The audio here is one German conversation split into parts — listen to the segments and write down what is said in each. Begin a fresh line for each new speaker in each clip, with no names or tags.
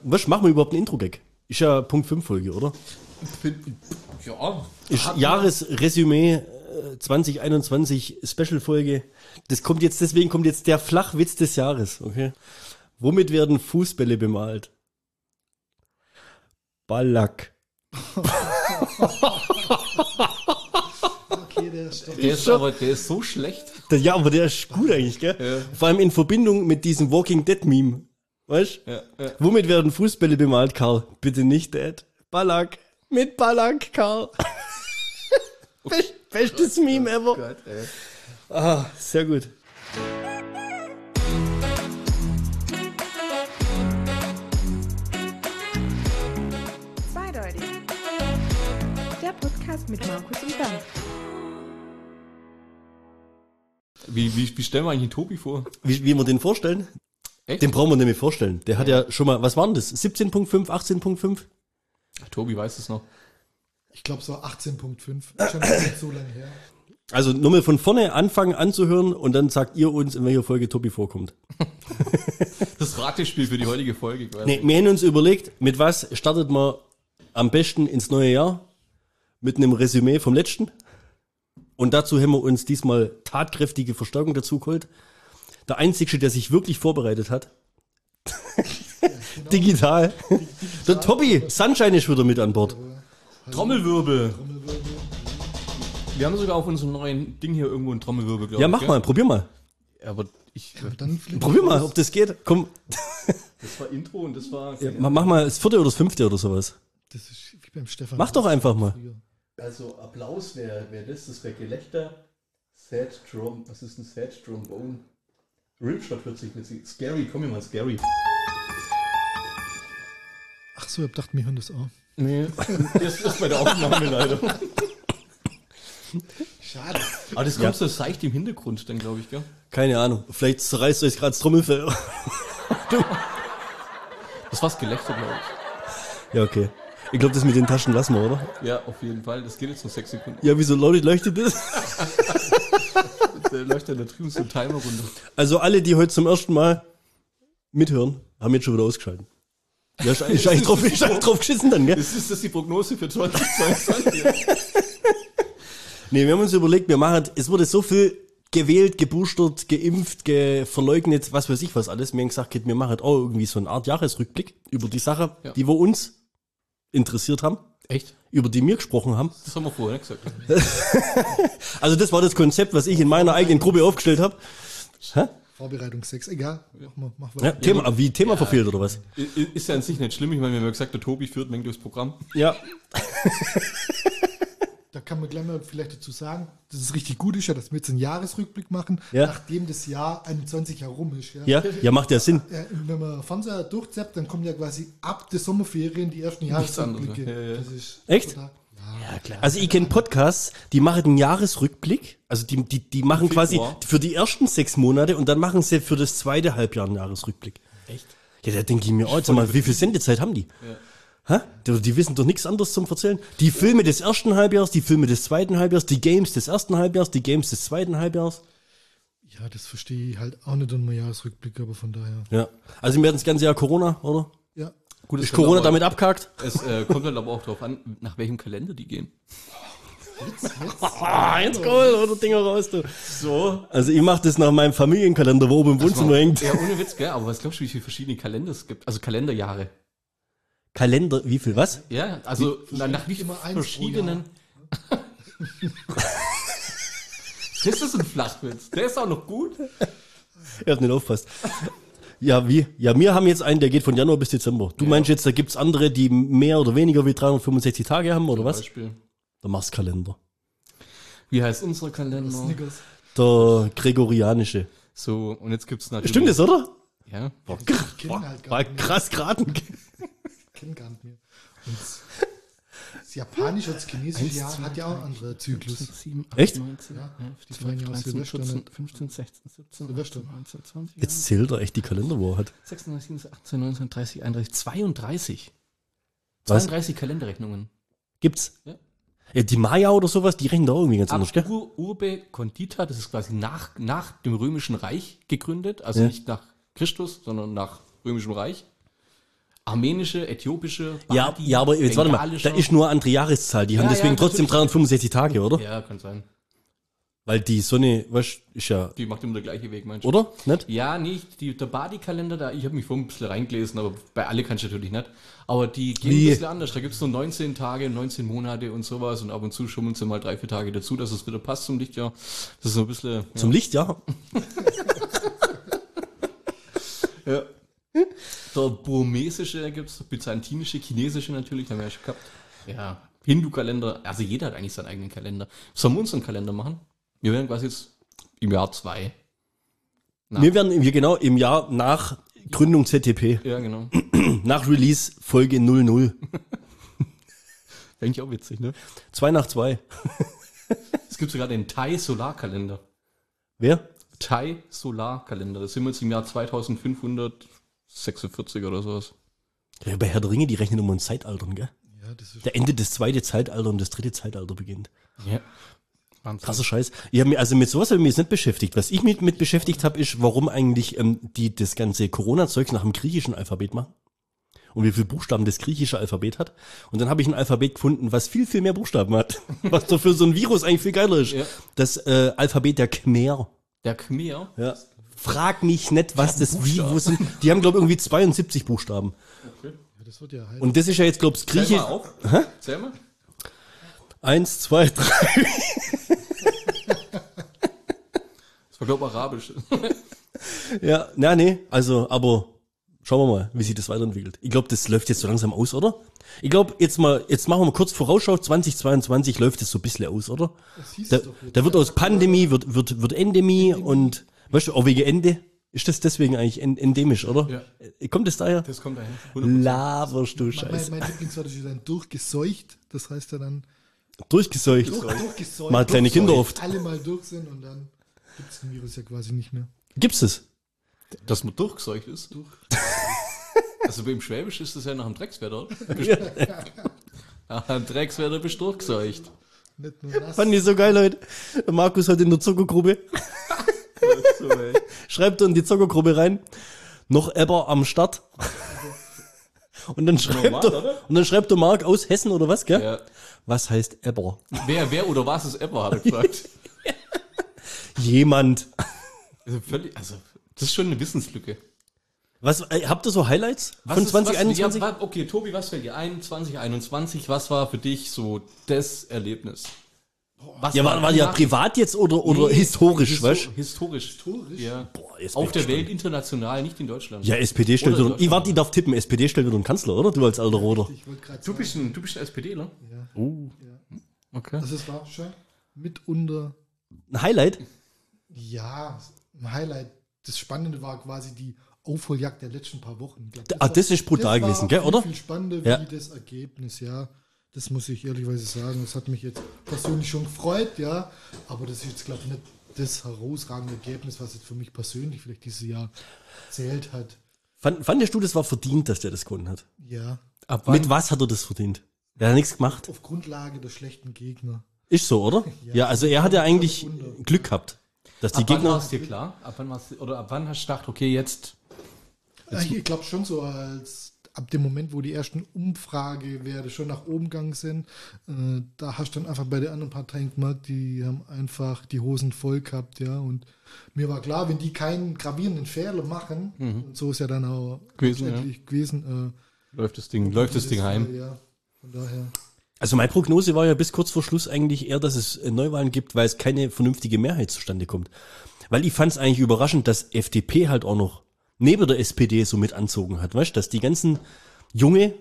Was, machen wir überhaupt ein Intro-Gag? Ist ja Punkt 5 Folge, oder?
Ja.
Ist Jahresresümee 2021 Special-Folge. Deswegen kommt jetzt der Flachwitz des Jahres, okay? Womit werden Fußbälle bemalt? Ballack.
Okay, der ist doch.
Der ist so schlecht.
Ja, aber der ist gut eigentlich, gell?
Ja.
Vor allem in Verbindung mit diesem Walking Dead Meme. Weißt du?
Ja.
Womit werden Fußbälle bemalt, Karl? Bitte nicht Dad. Ballack. Mit Ballack, Karl. Bestes Meme ever.
Gott, ey.
Ah, sehr gut.
Zweideutig. Der Podcast mit Markus und Bernd.
Wie stellen wir eigentlich den Tobi vor?
Wie wir den vorstellen?
Echt?
Den brauchen wir nämlich vorstellen. Der hat ja schon mal, was waren das? 17.5, 18.5?
Tobi weiß es noch.
Ich glaube so 18.5. Schon nicht so lange her.
Also nur mal von vorne anfangen anzuhören und dann sagt ihr uns, in welcher Folge Tobi vorkommt.
Das Ratespiel für die heutige Folge quasi.
Nee, wir haben uns überlegt, mit was startet man am besten ins neue Jahr? Mit einem Resümee vom letzten. Und dazu haben wir uns diesmal tatkräftige Verstärkung dazu geholt. Der Einzige, der sich wirklich vorbereitet hat.
Genau.
Digital. Der Tobi, Sunshine ist wieder mit an Bord.
Trommelwirbel. Wir haben sogar auf unserem neuen Ding hier irgendwo einen Trommelwirbel, glaube ich.
Ja, mach mal, probier mal.
Aber ich.
Dann fliegt
Probier mal, ob das geht. Komm,
Das war Intro und das war.
ja, mach mal das 4. oder das 5. oder sowas.
Das ist wie beim Stefan.
Mach doch einfach mal.
Früher.
Also Applaus wäre das wäre Gelächter. Sad Drum, was ist ein Sad Trombone? Rimshot hört sich mit Scary, komm mir mal, Scary.
Ach so, ich dachte, wir hören das auch.
Nee, das ist bei der Aufnahme leider.
Schade.
Aber das kommt so seicht im Hintergrund dann, glaube ich, gell?
Keine Ahnung, vielleicht zerreißt euch gerade das Trommelfell.
Das war's Gelächter, glaube ich.
Ja, okay. Ich glaube, das mit den Taschen lassen wir, oder?
Ja, auf jeden Fall. Das geht jetzt noch 6 Sekunden.
Ja, wieso leuchtet das?
Der leuchtet da drüben so ein Timer runter.
Also alle, die heute zum ersten Mal mithören, haben jetzt schon wieder ausgeschaltet. Ja, ist eigentlich drauf geschissen dann, gell?
Ist das die Prognose für 2022?
Nee, wir haben uns überlegt, es wurde so viel gewählt, geboostert, geimpft, verleugnet, was weiß ich was alles. Wir haben gesagt, wir machen auch irgendwie so eine Art Jahresrückblick über die Sache,
Ja.
die wir uns interessiert haben,
Echt?
über die wir gesprochen haben.
Das haben wir vorher nicht gesagt.
Also das war das Konzept, was ich in meiner eigenen Gruppe aufgestellt habe. Hä?
Vorbereitung 6, egal. Mach
Ja,
weiter.
Thema verfehlt oder was?
Ist ja an sich nicht schlimm. Ich meine, wir haben ja gesagt, der Tobi führt Menge durchs Programm.
Ja.
Da kann man gleich mal vielleicht dazu sagen, dass es richtig gut ist, ja, dass wir jetzt einen Jahresrückblick machen,
Ja.
nachdem das Jahr 21 herum ist.
Ja, macht ja Sinn.
Ja, wenn man Fernseher durchzappt, dann kommen ja quasi ab der Sommerferien die ersten
Nichts
Jahresrückblicke.
anderes, ja.
Das ist
Echt?
total-
Ja, klar.
Also ich kenne Podcasts, die machen einen Jahresrückblick, also die machen quasi
Februar.
für die ersten 6 Monate und dann machen sie für das zweite Halbjahr einen Jahresrückblick.
Echt?
Ja, da denke ich mir, sag mal, wie viel Sendezeit haben die?
Ja.
Hä? Die wissen doch nichts anderes zum Erzählen. Die Filme des ersten Halbjahres, die Filme des zweiten Halbjahres, die Games des ersten Halbjahres, die Games des zweiten Halbjahrs.
Ja, das verstehe ich halt auch nicht an meinem Jahresrückblick, aber von daher.
Ja. Also wir hatten das ganze Jahr Corona, oder?
Ja.
Gut,
Ist Corona damit abgehakt?
Es kommt halt aber auch darauf an, nach welchem Kalender die gehen.
Jetzt cool, oder Dinger raus, du. So. Also ich mache das nach meinem Familienkalender, wo oben im Wohnzimmer hängt.
Ja, ohne Witz, gell? Aber was glaubst du, wie viele verschiedene Kalender es gibt? Also Kalenderjahre.
Kalender, wie viel, was?
Ja, also nach wie
immer eins
verschiedenen. Das ist ein Flachwitz. Der ist auch noch gut.
Er hat nicht aufgepasst. Ja, wie? Ja, wir haben jetzt einen, der geht von Januar bis Dezember. Du meinst jetzt, da gibt's andere, die mehr oder weniger wie 365 Tage haben, oder was?
Beispiel.
Der Mars-Kalender.
Wie heißt unser Kalender?
Snickers.
Der gregorianische.
So, und jetzt gibt's natürlich.
Stimmt das, oder?
Ja.
Kennen halt gar
War
nicht mehr.
krass geraten.
Kennen gar nicht mehr. Und das japanische und das chinesische Jahr hat ja auch einen anderen Zyklus.
7, 8,
Echt?
19,
Ja.
11,
Zwei Jahre
13,
Silvester,
14,
ne?
15, 16, 17,
Silvester.
18, 19, 20.
Jetzt zählt er echt die Kalender, wo er hat.
36, 27, 18, 19, 30, 31, 32.
Was?
32 Kalenderrechnungen.
Gibt's?
Ja.
Die Maya oder sowas, die rechnen da irgendwie ganz anders, gell?
Urbe Condita, das ist quasi nach dem Römischen Reich gegründet, also
Ja.
nicht nach Christus, sondern nach Römischem Reich. armenische, äthiopische,
Ja, aber jetzt warte mal, da
bengalischer.
ist nur eine andere Jahreszahl. Die haben
Ja,
deswegen
ja,
trotzdem
natürlich.
365 Tage, oder?
Ja, kann sein.
Weil die Sonne, weißt ist ja,
Die macht immer der gleiche Weg, meinst du?
oder? Nicht?
Ja, nicht. Der Badi-Kalender, da, ich habe mich vorhin ein bisschen reingelesen, aber bei alle kannst du natürlich nicht. Aber die gehen
Wie?
ein bisschen anders. Da gibt's nur 19 Tage, 19 Monate und sowas und ab und zu schummeln sie mal 3-4 Tage dazu, dass es wieder passt zum Lichtjahr. Das ist so ein bisschen...
Zum Licht, ja.
Ja. Der burmesische gibt's, byzantinische, chinesische natürlich, haben wir ja schon gehabt. Ja, Hindu-Kalender, also jeder hat eigentlich seinen eigenen Kalender. Sollen wir uns einen Kalender machen? Wir werden quasi jetzt im Jahr 2.
Wir werden genau im Jahr nach Gründung ZTP,
Ja, genau.
nach Release Folge 00.
Eigentlich auch witzig, ne?
2 nach 2.
Es gibt sogar den Thai-Solarkalender.
Wer?
Thai-Solarkalender. Das sind wir jetzt im Jahr 2546 oder sowas.
Ja, bei Herr der Ringe, die rechnen immer in Zeitaltern, gell?
Ja, das ist
Der Ende des zweiten Zeitalters und das dritte Zeitalter beginnt.
Ja. Wahnsinn.
Krasser Scheiß. Ich hab mich, also mit sowas habe ich mich jetzt nicht beschäftigt. Was ich mit beschäftigt habe, ist, warum eigentlich die das ganze Corona-Zeugs nach dem griechischen Alphabet machen. Und wie viele Buchstaben das griechische Alphabet hat. Und dann habe ich ein Alphabet gefunden, was viel, viel mehr Buchstaben hat. Was doch für so ein Virus eigentlich viel geiler ist.
Ja.
Das Alphabet der Khmer.
Der Khmer.
Ja. Frag mich nicht, was das
Buchstaben.
wo sind. Die haben, glaube ich, irgendwie 72 Buchstaben.
ja, das wird ja heißen.
Und das ist ja jetzt, glaube ich,
Zähl
Griechisch.
mal auf. Zähl mal.
1, 2, 3.
Das war, glaube ich, Arabisch.
Ja, na, nee, also, aber schauen wir mal, wie sich das weiterentwickelt. Ich glaube, das läuft jetzt so langsam aus, oder? Ich glaube, jetzt machen wir mal kurz Vorausschau, 2022 läuft das so ein bisschen aus, oder?
Das hieß
Da,
es doch jetzt.
da wird aus Pandemie, wird Endemie und, weißt du, auch wegen Ende, ist das deswegen eigentlich endemisch, oder?
Ja.
Kommt das daher?
Das kommt dahin. 100%.
Laberst du Scheiße.
Mein Lieblingswort ist dann durchgeseucht. Das heißt ja dann
Durchgeseucht.
durchgeseucht.
Mal kleine Kinder oft.
Alle mal durch sind und dann gibt es den Virus ja quasi nicht mehr.
Gibt's das?
Dass man durchgeseucht ist. Also beim Schwäbisch ist das ja nach dem Dreckswetter. Nach dem Dreckswetter bist du durchgeseucht.
Nicht nur nass.
Fand ich so geil heute. Der Markus hat in der Zuckergruppe, schreibt er in die Zuckergruppe rein, noch Eber am Start. Und dann schreibt der Mark aus Hessen oder was, gell?
Ja.
Was heißt Eber?
Wer oder was ist Ever, hat er gefragt.
Jemand.
Also, das ist schon eine Wissenslücke.
Was, habt ihr so Highlights von 2021?
Okay, Tobi, was fällt dir ein? 2021, was war für dich so das Erlebnis? Was
Ja, war ja
nach-
privat jetzt oder historisch, weißt du?
Historisch. Ja.
Boah, jetzt
Auf
bin
der
ich
Welt, international, nicht in Deutschland.
Ja, SPD stellt
Oder
wieder, ich warte, ich darf tippen, SPD stellt wieder einen Kanzler, oder? Du als alter Roder.
Ich wollte gerade
Du
sagen,
bist ein SPDler?
ja.
Okay.
Also es war schon mitunter,
Ein Highlight?
ja, ein Highlight. Das Spannende war quasi die Aufholjagd der letzten paar Wochen. Ich glaub,
Das ist brutal
das war
gewesen, gell,
viel,
oder?
Viel spannender
Ja.
wie das Ergebnis, ja. Das muss ich ehrlicherweise sagen. Das hat mich jetzt persönlich schon gefreut, ja. Aber das ist jetzt, glaube ich, nicht das herausragende Ergebnis, was jetzt für mich persönlich vielleicht dieses Jahr zählt hat.
Fandest du, das war verdient, dass der das gewonnen hat?
Ja.
Ab wann?
Mit was hat er das verdient? Er hat nichts gemacht.
Auf Grundlage der schlechten Gegner.
Ist so, oder? Ja, also er hat ja eigentlich
Wunder.
Glück gehabt, dass die
Ab wann war
Gegner...
es dir klar? Ab wann hast du gedacht, okay, jetzt...
Ja, ich glaube schon so, als ab dem Moment, wo die ersten Umfragewerte schon nach oben gegangen sind, da hast du dann einfach bei den anderen Parteien gemerkt, die haben einfach die Hosen voll gehabt, ja. Und mir war klar, wenn die keinen gravierenden Fehler machen, und so ist ja dann auch
Gewesen,
letztendlich gewesen,
Läuft das Ding heim.
Ja, von daher.
Also meine Prognose war ja bis kurz vor Schluss eigentlich eher, dass es Neuwahlen gibt, weil es keine vernünftige Mehrheit zustande kommt. Weil ich fand es eigentlich überraschend, dass FDP halt auch noch neben der SPD so mit anzogen hat, weißt du, dass die ganzen ich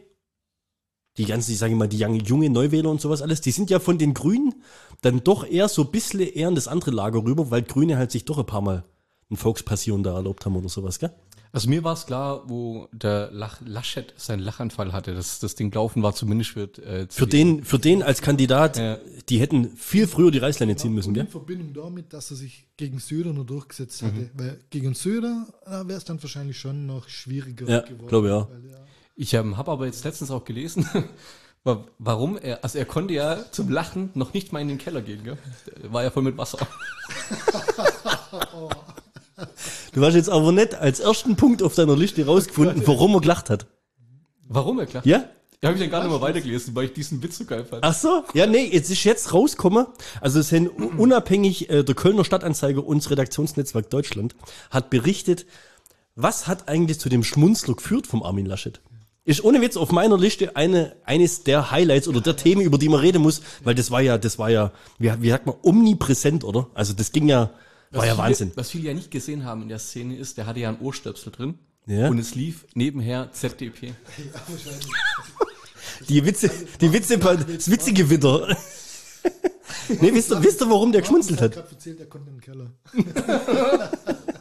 sage mal, die junge Neuwähler und sowas alles, die sind ja von den Grünen dann doch eher so ein bisschen eher in das andere Lager rüber, weil Grüne halt sich doch ein paar Mal eine Volkspassion da erlaubt haben oder sowas, gell?
Also mir war es klar, wo der Laschet seinen Lachanfall hatte, dass das Ding gelaufen war, zumindest für
Für den als Kandidat,
Ja.
die hätten viel früher die Reißleine ziehen müssen,
Und
gell?
in Verbindung damit, dass er sich gegen Söder nur durchgesetzt hatte. Weil gegen Söder wäre es dann wahrscheinlich schon noch schwieriger
Ja,
geworden.
glaube ja.
Weil, ja.
Ich habe aber jetzt letztens auch gelesen, warum er konnte ja zum Lachen noch nicht mal in den Keller gehen, gell? Der war ja voll mit Wasser.
Du hast jetzt aber nicht als ersten Punkt auf deiner Liste rausgefunden, warum er gelacht hat.
Warum, erklärt?
Ja?
Ja, habe ich dann gar nicht mehr weitergelesen, weil ich diesen Witz so geil fand.
Ach so? Ja, nee, es ist jetzt rausgekommen. Also es sind unabhängig, der Kölner Stadtanzeiger und das Redaktionsnetzwerk Deutschland hat berichtet, was hat eigentlich zu dem Schmunzler geführt vom Armin Laschet? Ist ohne Witz auf meiner Liste eines der Highlights oder der Themen, über die man reden muss, weil das war ja, wie sagt man, omnipräsent, oder? Also das ging ja, war ja Wahnsinn.
Was viele ja nicht gesehen haben in der Szene ist, der hatte ja ein Ohrstöpsel drin.
Ja.
Und es lief nebenher ZDP.
Die Witze, das witzige Witter. Nee, wisst ihr, warum der geschmunzelt hat?
Ich habe erzählt, er konnte in den Keller.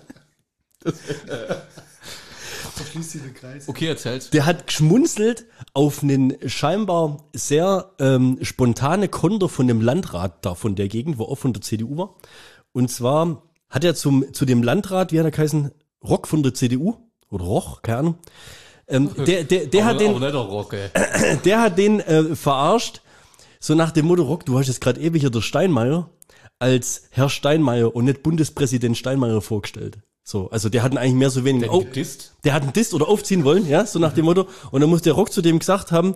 Verschließt sie den Kreis.
Okay, erzähl's.
Der hat geschmunzelt auf einen scheinbar sehr spontane Konter von dem Landrat da von der Gegend, wo auch von der CDU war. Und zwar hat er zu dem Landrat, wie hat er geheißen, Rock von der CDU oder Roch, keine Ahnung. Der hat den verarscht, so nach dem Motto, Rock, du hast jetzt gerade ewig hier der Steinmeier als Herr Steinmeier und nicht Bundespräsident Steinmeier vorgestellt. So, also der hat ihn eigentlich mehr so wenig der hat einen Dist oder aufziehen wollen, ja, so nach dem Motto. Und dann muss der Rock zu dem gesagt haben,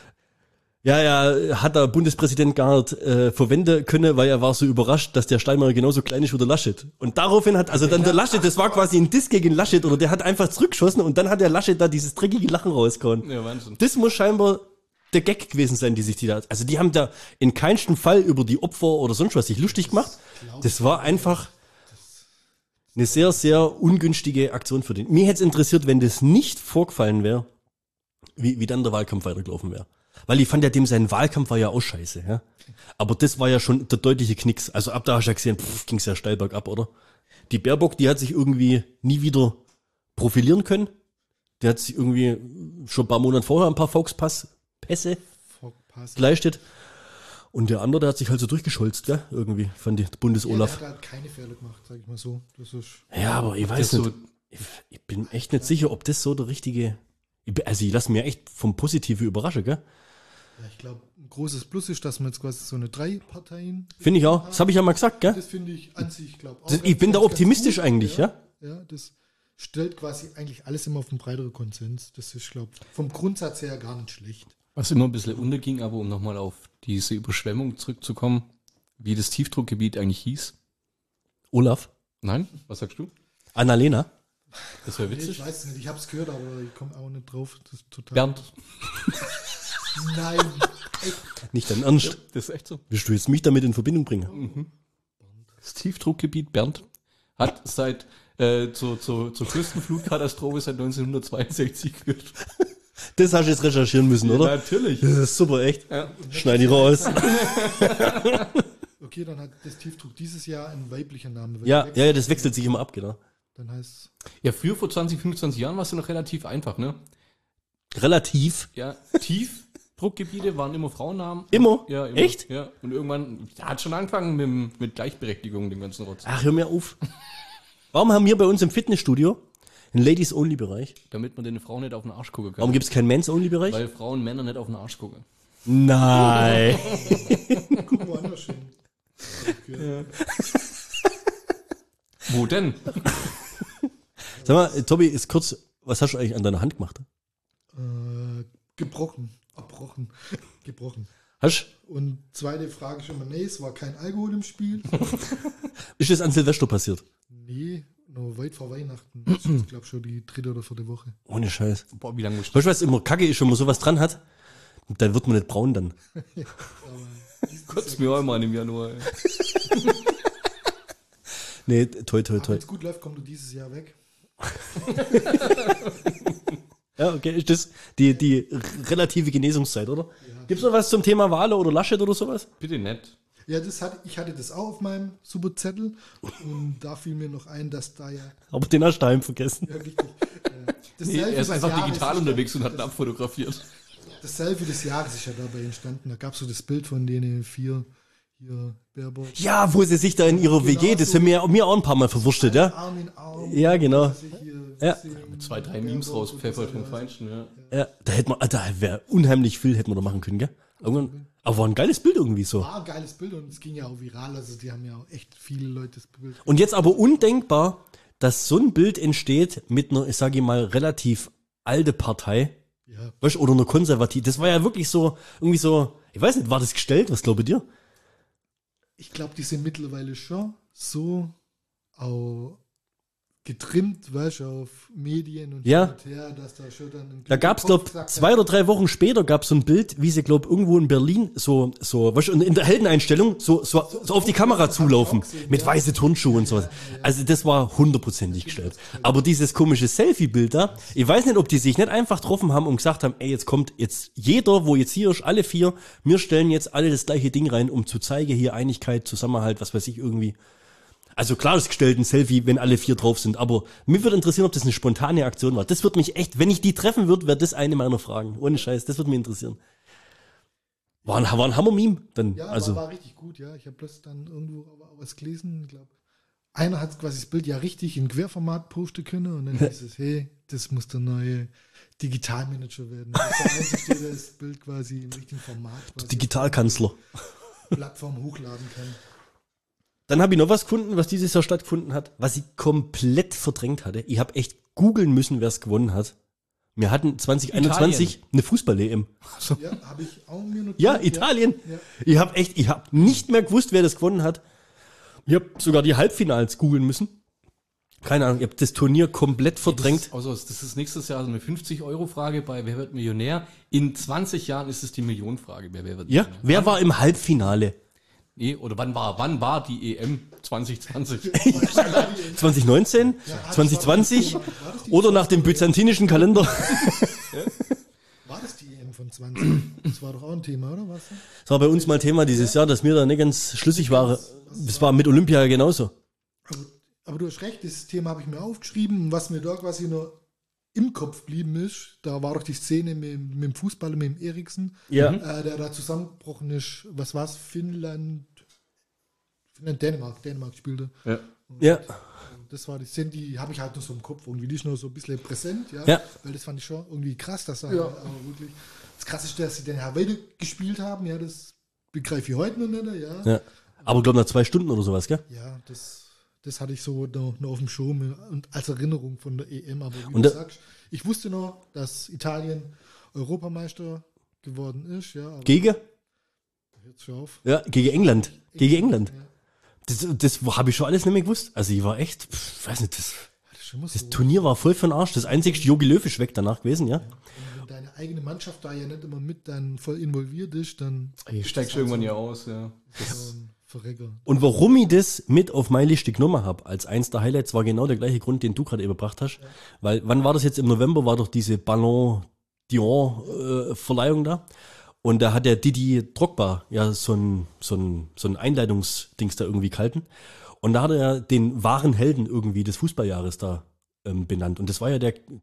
ja, hat der Bundespräsident gar nicht verwenden können, weil er war so überrascht, dass der Steinmeier genauso klein ist wie der Laschet. Und daraufhin hat, also dann der Laschet, das war quasi ein Diss gegen Laschet, oder der hat einfach zurückgeschossen und dann hat der Laschet da dieses dreckige Lachen rausgehauen.
Ja, Wahnsinn.
Das muss scheinbar der Gag gewesen sein, die sich die da, also die haben da in keinem Fall über die Opfer oder sonst was sich lustig gemacht. Das war einfach eine sehr, sehr ungünstige Aktion für den. Mir hätte es interessiert, wenn das nicht vorgefallen wäre, wie dann der Wahlkampf weitergelaufen wäre. Weil ich fand ja, sein Wahlkampf war ja auch scheiße, ja. Aber das war ja schon der deutliche Knicks. Also ab da hast du ja gesehen, ging's ja steil bergab, oder? Die Baerbock, die hat sich irgendwie nie wieder profilieren können. Die hat sich irgendwie schon ein paar Monate vorher ein paar Volkspässe geleistet. Und der andere, der hat sich halt so durchgescholzt, gell? Irgendwie, fand die Bundes-Olaf.
Der hat halt keine Fehler gemacht, sag ich mal so. Das ist
Ja, aber ich weiß nicht. Ich bin echt nicht sicher, ob das so der richtige. Also ich lasse mir echt vom Positiven überraschen, gell?
Ja, ich glaube, ein großes Plus ist, dass man jetzt quasi so eine 3-Parteien.
Finde ich auch. Das habe ich ja mal gesagt, gell?
Das finde ich an sich, glaube
Das, ich bin da optimistisch
gut,
eigentlich, ja?
Ja, das stellt quasi eigentlich alles immer auf einen breiteren Konsens. Das ist, glaube ich, vom Grundsatz her gar nicht schlecht.
Was immer ein bisschen unterging, aber um nochmal auf diese Überschwemmung zurückzukommen, wie das Tiefdruckgebiet eigentlich hieß.
Olaf?
Nein? Was sagst du?
Annalena?
Das wäre
Nee,
witzig.
ich weiß es nicht, ich habe es gehört, aber ich komme auch nicht drauf. Das ist total.
Bernd.
Nein.
Nicht dein Ernst?
Das ist echt so.
Willst du jetzt mich damit in Verbindung bringen?
Das Tiefdruckgebiet Bernd hat seit zur größten Flutkatastrophe seit 1962 geführt.
Das hast du jetzt recherchieren müssen, oder?
Natürlich.
Das ist super, echt.
Ja.
Schneid die raus.
Okay, dann hat das Tiefdruck dieses Jahr einen weiblichen Namen.
Ja, das wechselt sich immer ab, genau.
Dann heißt
Ja, früher vor 20, 25 Jahren war es ja noch relativ einfach, ne?
Relativ.
Ja, Tiefdruckgebiete waren immer Frauennamen.
Immer?
Ja, immer.
Echt?
Ja, und irgendwann hat schon angefangen mit Gleichberechtigung, den ganzen Rotz.
Ach, hör mir auf. Warum haben wir bei uns im Fitnessstudio einen Ladies-Only-Bereich?
Damit man den Frauen nicht auf den Arsch gucken kann.
Warum gibt es keinen Men's-Only-Bereich?
Weil Frauen Männer nicht auf den Arsch gucken.
Nein.
guck woanders hin. Okay.
Wo denn?
Sag mal, Tobi, ist kurz, was hast du eigentlich an deiner Hand gemacht?
Gebrochen. Abbrochen. Gebrochen.
Hast
Und zweite Frage schon mal, nee, es war kein Alkohol im Spiel.
Ist das an Silvester passiert?
Nee, noch weit vor Weihnachten. Das ist, ich glaube schon die 3. oder 4. Woche.
Ohne Scheiß.
Boah, wie lange muss ich
Weißt du, was immer kacke ist, wenn man sowas dran hat? Dann wird man nicht braun dann.
kurz mir auch mal im Januar. Ey.
Nee, toi.
Wenn es gut läuft, kommt du dieses Jahr weg.
Ja, okay, ist das die relative Genesungszeit, oder? Gibt's noch was zum Thema Wale oder Laschet oder sowas?
Bitte nicht.
Ja, ich hatte das auch auf meinem super Zettel und da fiel mir noch ein, dass da ja
Aber den hast du daheim vergessen.
richtig. Das
Nee,
Selfie
er ist
des
einfach
Jahres
digital
ist
unterwegs und hat ihn abfotografiert.
Das Selfie des Jahres ist ja dabei entstanden. Da gab es so das Bild von denen 4 hier, Baerbock.
Ja, wo sie sich da in ihrer
Genau
WG, das
so.
haben mir auch ein paar Mal verwurstet, ja?
Arm in Arm.
Ja, genau.
dass sie hier
Ja.
sehen,
2, 3 Memes
Baerbock
rauspfeffert
und
vom
so.
Feinsten, ja.
Ja, da wäre unheimlich viel, hätten wir da machen können, gell? Irgendwann, aber war ein geiles Bild irgendwie so.
War ein geiles Bild und es ging ja auch viral. Also die haben ja auch echt viele Leute das Bild.
Und jetzt aber undenkbar, dass so ein Bild entsteht mit einer, ich sage mal, relativ alte Partei,
Ja,
Weißt du, oder nur konservativ. Das war ja wirklich so, irgendwie so, ich weiß nicht, war das gestellt? Was glaube dir?
ich glaube, die sind mittlerweile schon so auch getrimmt, weißt du, auf Medien und
Ja.
hin und her, dass da schon dann ein
Da gab's,
Kopf
glaub,
sagt,
2 oder 3 Wochen später gab's so ein Bild, wie sie, glaub, irgendwo in Berlin weißt du, in der Heldeneinstellung so auf die Kamera
das hab ich
zulaufen.
auch gesehen,
Mit
ja.
weiße Turnschuhe und sowas. Also das war 100%ig gestellt. Aber dieses komische Selfie-Bild da, ich weiß nicht, ob die sich nicht einfach getroffen haben und gesagt haben, ey, jetzt kommt jetzt jeder, wo jetzt hier ist, alle 4, wir stellen jetzt alle das gleiche Ding rein, um zu zeigen, hier Einigkeit, Zusammenhalt, was weiß ich, irgendwie. Also klar ist gestellt ein Selfie, wenn alle 4 drauf sind, aber mich würde interessieren, ob das eine spontane Aktion war. Das würde mich echt, wenn ich die treffen würde, wäre das eine meiner Fragen. Ohne Scheiß, das würde mich interessieren. War ein Hammer-Meme. Dann,
Ja,
also,
war richtig gut, ja. Ich habe bloß dann irgendwo was gelesen, ich glaube. Einer hat quasi das Bild ja richtig in Querformat posten können und dann hieß es, hey, das muss der neue Digitalmanager werden. Das ist der Einzige, der das Bild quasi im richtigen Format quasi
Digitalkanzler.
auf die Plattform hochladen kann.
Dann habe ich noch was gefunden, was dieses Jahr stattgefunden hat, was ich komplett verdrängt hatte. Ich habe echt googeln müssen, wer es gewonnen hat. Wir hatten 2021 eine Fußball-EM.
Ja, habe ich auch mir notiert.
Ja, Italien.
Ja.
Ich habe nicht mehr gewusst, wer das gewonnen hat. Ich habe sogar die Halbfinals googeln müssen. Keine Ahnung, ich habe das Turnier komplett verdrängt.
Das ist nächstes Jahr so eine 50-Euro-Frage bei Wer wird Millionär? In 20 Jahren ist es die Millionenfrage bei Wer wird
Ja,
Millionär?
wer war im Halbfinale?
Nee, oder wann war die EM 2020?
2019? 2020? Oder nach dem byzantinischen Kalender?
War das die EM von 20? Das war doch auch ein Thema, oder? Was?
Das war bei uns mal Thema dieses Jahr, dass wir da nicht ganz schlüssig waren. Das war mit Olympia genauso.
Aber du hast recht, das Thema habe ich mir aufgeschrieben. Und was mir da quasi nur im Kopf geblieben ist, da war doch die Szene mit dem Fußballer, mit dem Eriksen,
Ja.
der da zusammengebrochen ist. Was war es? Dänemark spielte.
Ja.
Ja.
Das war die Szene, die habe ich halt noch so im Kopf. Irgendwie die ist noch so ein bisschen präsent, ja.
Ja.
Weil das fand ich schon irgendwie krass, dass er aber wirklich. Das Krasse ist, dass sie den ja weiter gespielt haben, ja, das begreife ich heute noch nicht, ja.
Ja. Aber glaube nach 2 Stunden oder sowas, gell?
Ja, das hatte ich so noch auf dem Schirm und als Erinnerung von der EM. Aber wie
Und
du
da-
sagst, ich wusste noch, dass Italien Europameister geworden ist. Ja, aber
Gegen?
hört schon auf.
Ja, gegen England. Gegen England.
Ja,
Das habe ich schon alles nicht mehr gewusst. Also ich war echt, weiß nicht,
das ist schon mal so.
das Turnier war voll für den Arsch. Das einzigste Jogi Löw ist weg danach gewesen, ja?
Wenn deine eigene Mannschaft da ja nicht immer mit dann voll involviert ist, dann
Ich steigst irgendwann ja aus, ja.
Verrecker.
Und warum ich das mit auf meine Liste genommen habe, als eins der Highlights, war genau der gleiche Grund, den du gerade eben gebracht hast. Weil, wann war das jetzt? Im November war doch diese Ballon d'Or Verleihung da. Und da hat der Didi Drogba ja so ein Einleitungsdings da irgendwie gehalten. Und da hat er ja den wahren Helden irgendwie des Fußballjahres da benannt. Und das war ja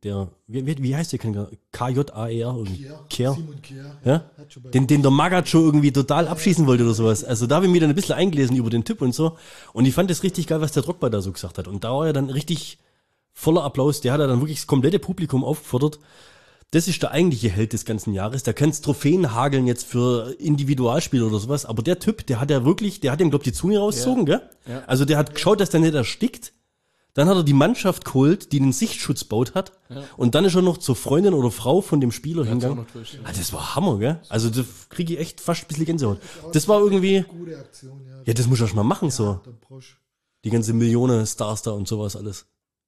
wie heißt der? K-J-A-E-R irgendwie. Kehr.
Simon Kehr.
Ja?
Hat schon bei
Den der Magath schon irgendwie total abschießen wollte oder sowas. Also da habe ich mir dann ein bisschen eingelesen über den Typ und so. Und ich fand das richtig geil, was der Drogba da so gesagt hat. Und da war er dann richtig voller Applaus. Der hat ja dann wirklich das komplette Publikum aufgefordert. Das ist der eigentliche Held des ganzen Jahres. Da kannst Trophäen hageln jetzt für Individualspiele oder sowas. Aber der Typ, der hat ihm, glaube ich, die Zunge rausgezogen, gell?
Ja.
Also der hat geschaut, dass der nicht erstickt. Dann hat er die Mannschaft geholt, die den Sichtschutz baut hat.
Ja.
Und dann ist er noch zur Freundin oder Frau von dem Spieler
hat's
hingegangen.
auch noch durch, ja.
Ah, das war Hammer, gell? Also da kriege ich echt fast ein bisschen Gänsehaut. Das war irgendwie,
gute Aktion, ja.
ja, das muss ich mal machen, so.
Der Brosch.
Die ganze Millionen Stars da und sowas alles.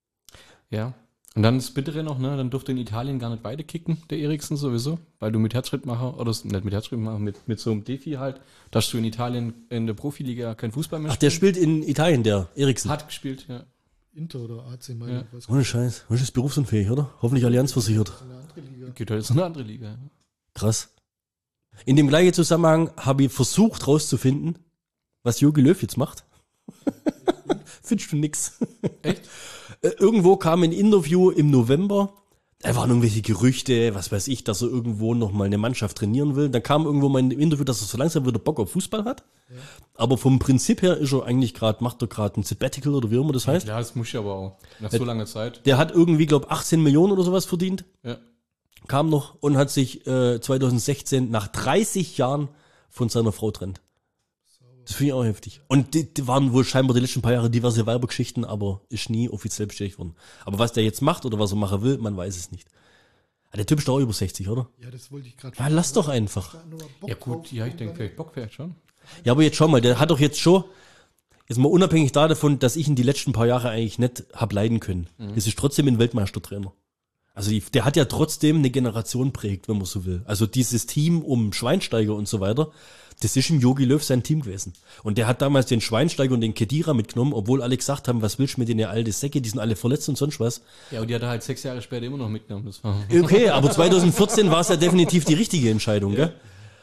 Ja. Und dann das Bittere noch, ne? Dann durfte in Italien gar nicht weiterkicken, der Eriksen sowieso, weil du mit Herzschrittmacher, oder nicht mit Herzschrittmacher, mit so einem Defi halt, dass du in Italien in der Profiliga kein Fußball mehr
Ach, der spielt in Italien, der Eriksen.
hat gespielt, ja.
Inter oder AC
Ja.
Mailand. weiß
Ohne Scheiß. Was ist berufsunfähig, oder? Hoffentlich Allianz versichert.
nicht, eine andere Liga.
Geht halt in eine andere Liga. Ja.
Krass. In dem gleichen Zusammenhang habe ich versucht rauszufinden, was Jogi Löw jetzt macht. Findest du nix.
Echt?
Irgendwo kam ein Interview im November. Da waren irgendwelche Gerüchte, was weiß ich, dass er irgendwo noch mal eine Mannschaft trainieren will. Dann kam irgendwo mal ein Interview, dass er so langsam wieder Bock auf Fußball hat. Ja. Aber vom Prinzip her ist er eigentlich macht er gerade ein Sabbatical oder wie immer das heißt.
Ja, das muss ich aber auch. Nach so langer Zeit.
Der hat irgendwie, glaube 18 Millionen oder sowas verdient.
Ja.
Kam noch und hat sich 2016 nach 30 Jahren von seiner Frau trennt. Das finde ich auch heftig. Und die waren wohl scheinbar die letzten paar Jahre diverse Weibergeschichten, aber ist nie offiziell bestätigt worden. Aber was der jetzt macht oder was er machen will, man weiß es nicht. Der Typ ist doch auch über 60, oder?
Ja, das wollte ich gerade
Ja, lass doch einfach.
Ja gut, ja, ich denke, vielleicht Bock vielleicht schon.
Ja, aber jetzt schau mal, der hat doch jetzt schon, jetzt mal unabhängig davon, dass ich ihn die letzten paar Jahre eigentlich nicht hab leiden können. Das ist trotzdem ein Weltmeistertrainer. Also der hat ja trotzdem eine Generation prägt, wenn man so will. Also dieses Team um Schweinsteiger und so weiter, das ist im Jogi Löw sein Team gewesen. Und der hat damals den Schweinsteiger und den Kedira mitgenommen, obwohl alle gesagt haben, was willst du mit den alten Säcke, die sind alle verletzt und sonst was.
Ja, und die hat er halt 6 Jahre später immer noch mitgenommen. Das war
Okay, aber 2014 war es ja definitiv die richtige Entscheidung, gell?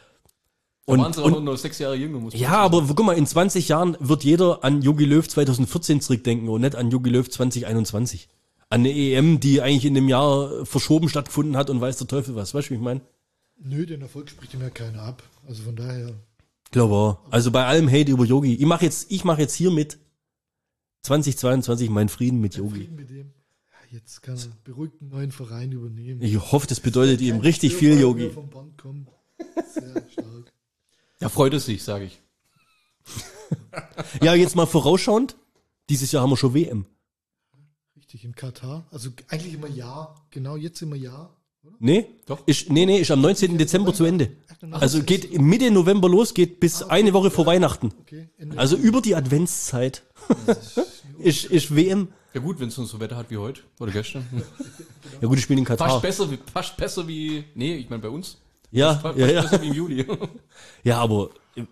da waren sie auch noch 6 Jahre jünger, muss man
Ja,
sagen.
aber guck mal, in 20 Jahren wird jeder an Jogi Löw 2014 zurückdenken und nicht an Jogi Löw 2021. An eine EM, die eigentlich in dem Jahr verschoben stattgefunden hat und weiß der Teufel was. Weißt du, wie ich meine?
Nö, den Erfolg spricht ihm ja keiner ab. Also von daher.
Glaube auch. Also bei allem Hate über Yogi. Ich mach jetzt hier mit 2022 meinen Frieden mit Yogi.
Frieden mit dem. Ja, jetzt kann er beruhigt einen neuen Verein übernehmen.
Ich hoffe, das bedeutet ihm richtig viel, Yogi.
Vom Band kommt. Sehr stark.
Ja, freut es sich, sage ich.
Ja, jetzt mal vorausschauend. Dieses Jahr haben wir schon WM.
Richtig, in Katar. Also eigentlich immer ja. Genau, jetzt immer ja.
Nee?
Doch.
Ist am 19. Dezember zu Ende. Also geht Mitte November los, geht bis eine Woche vor Weihnachten.
Okay, Ende.
Also über die Adventszeit ist WM.
Ja gut, wenn es so Wetter hat wie heute oder gestern.
Ja gut, ich spiele in Katar.
Passt besser wie, nee, ich meine bei uns.
Ja,
Passt
ja, ja.
besser wie im Juli.
Ja, aber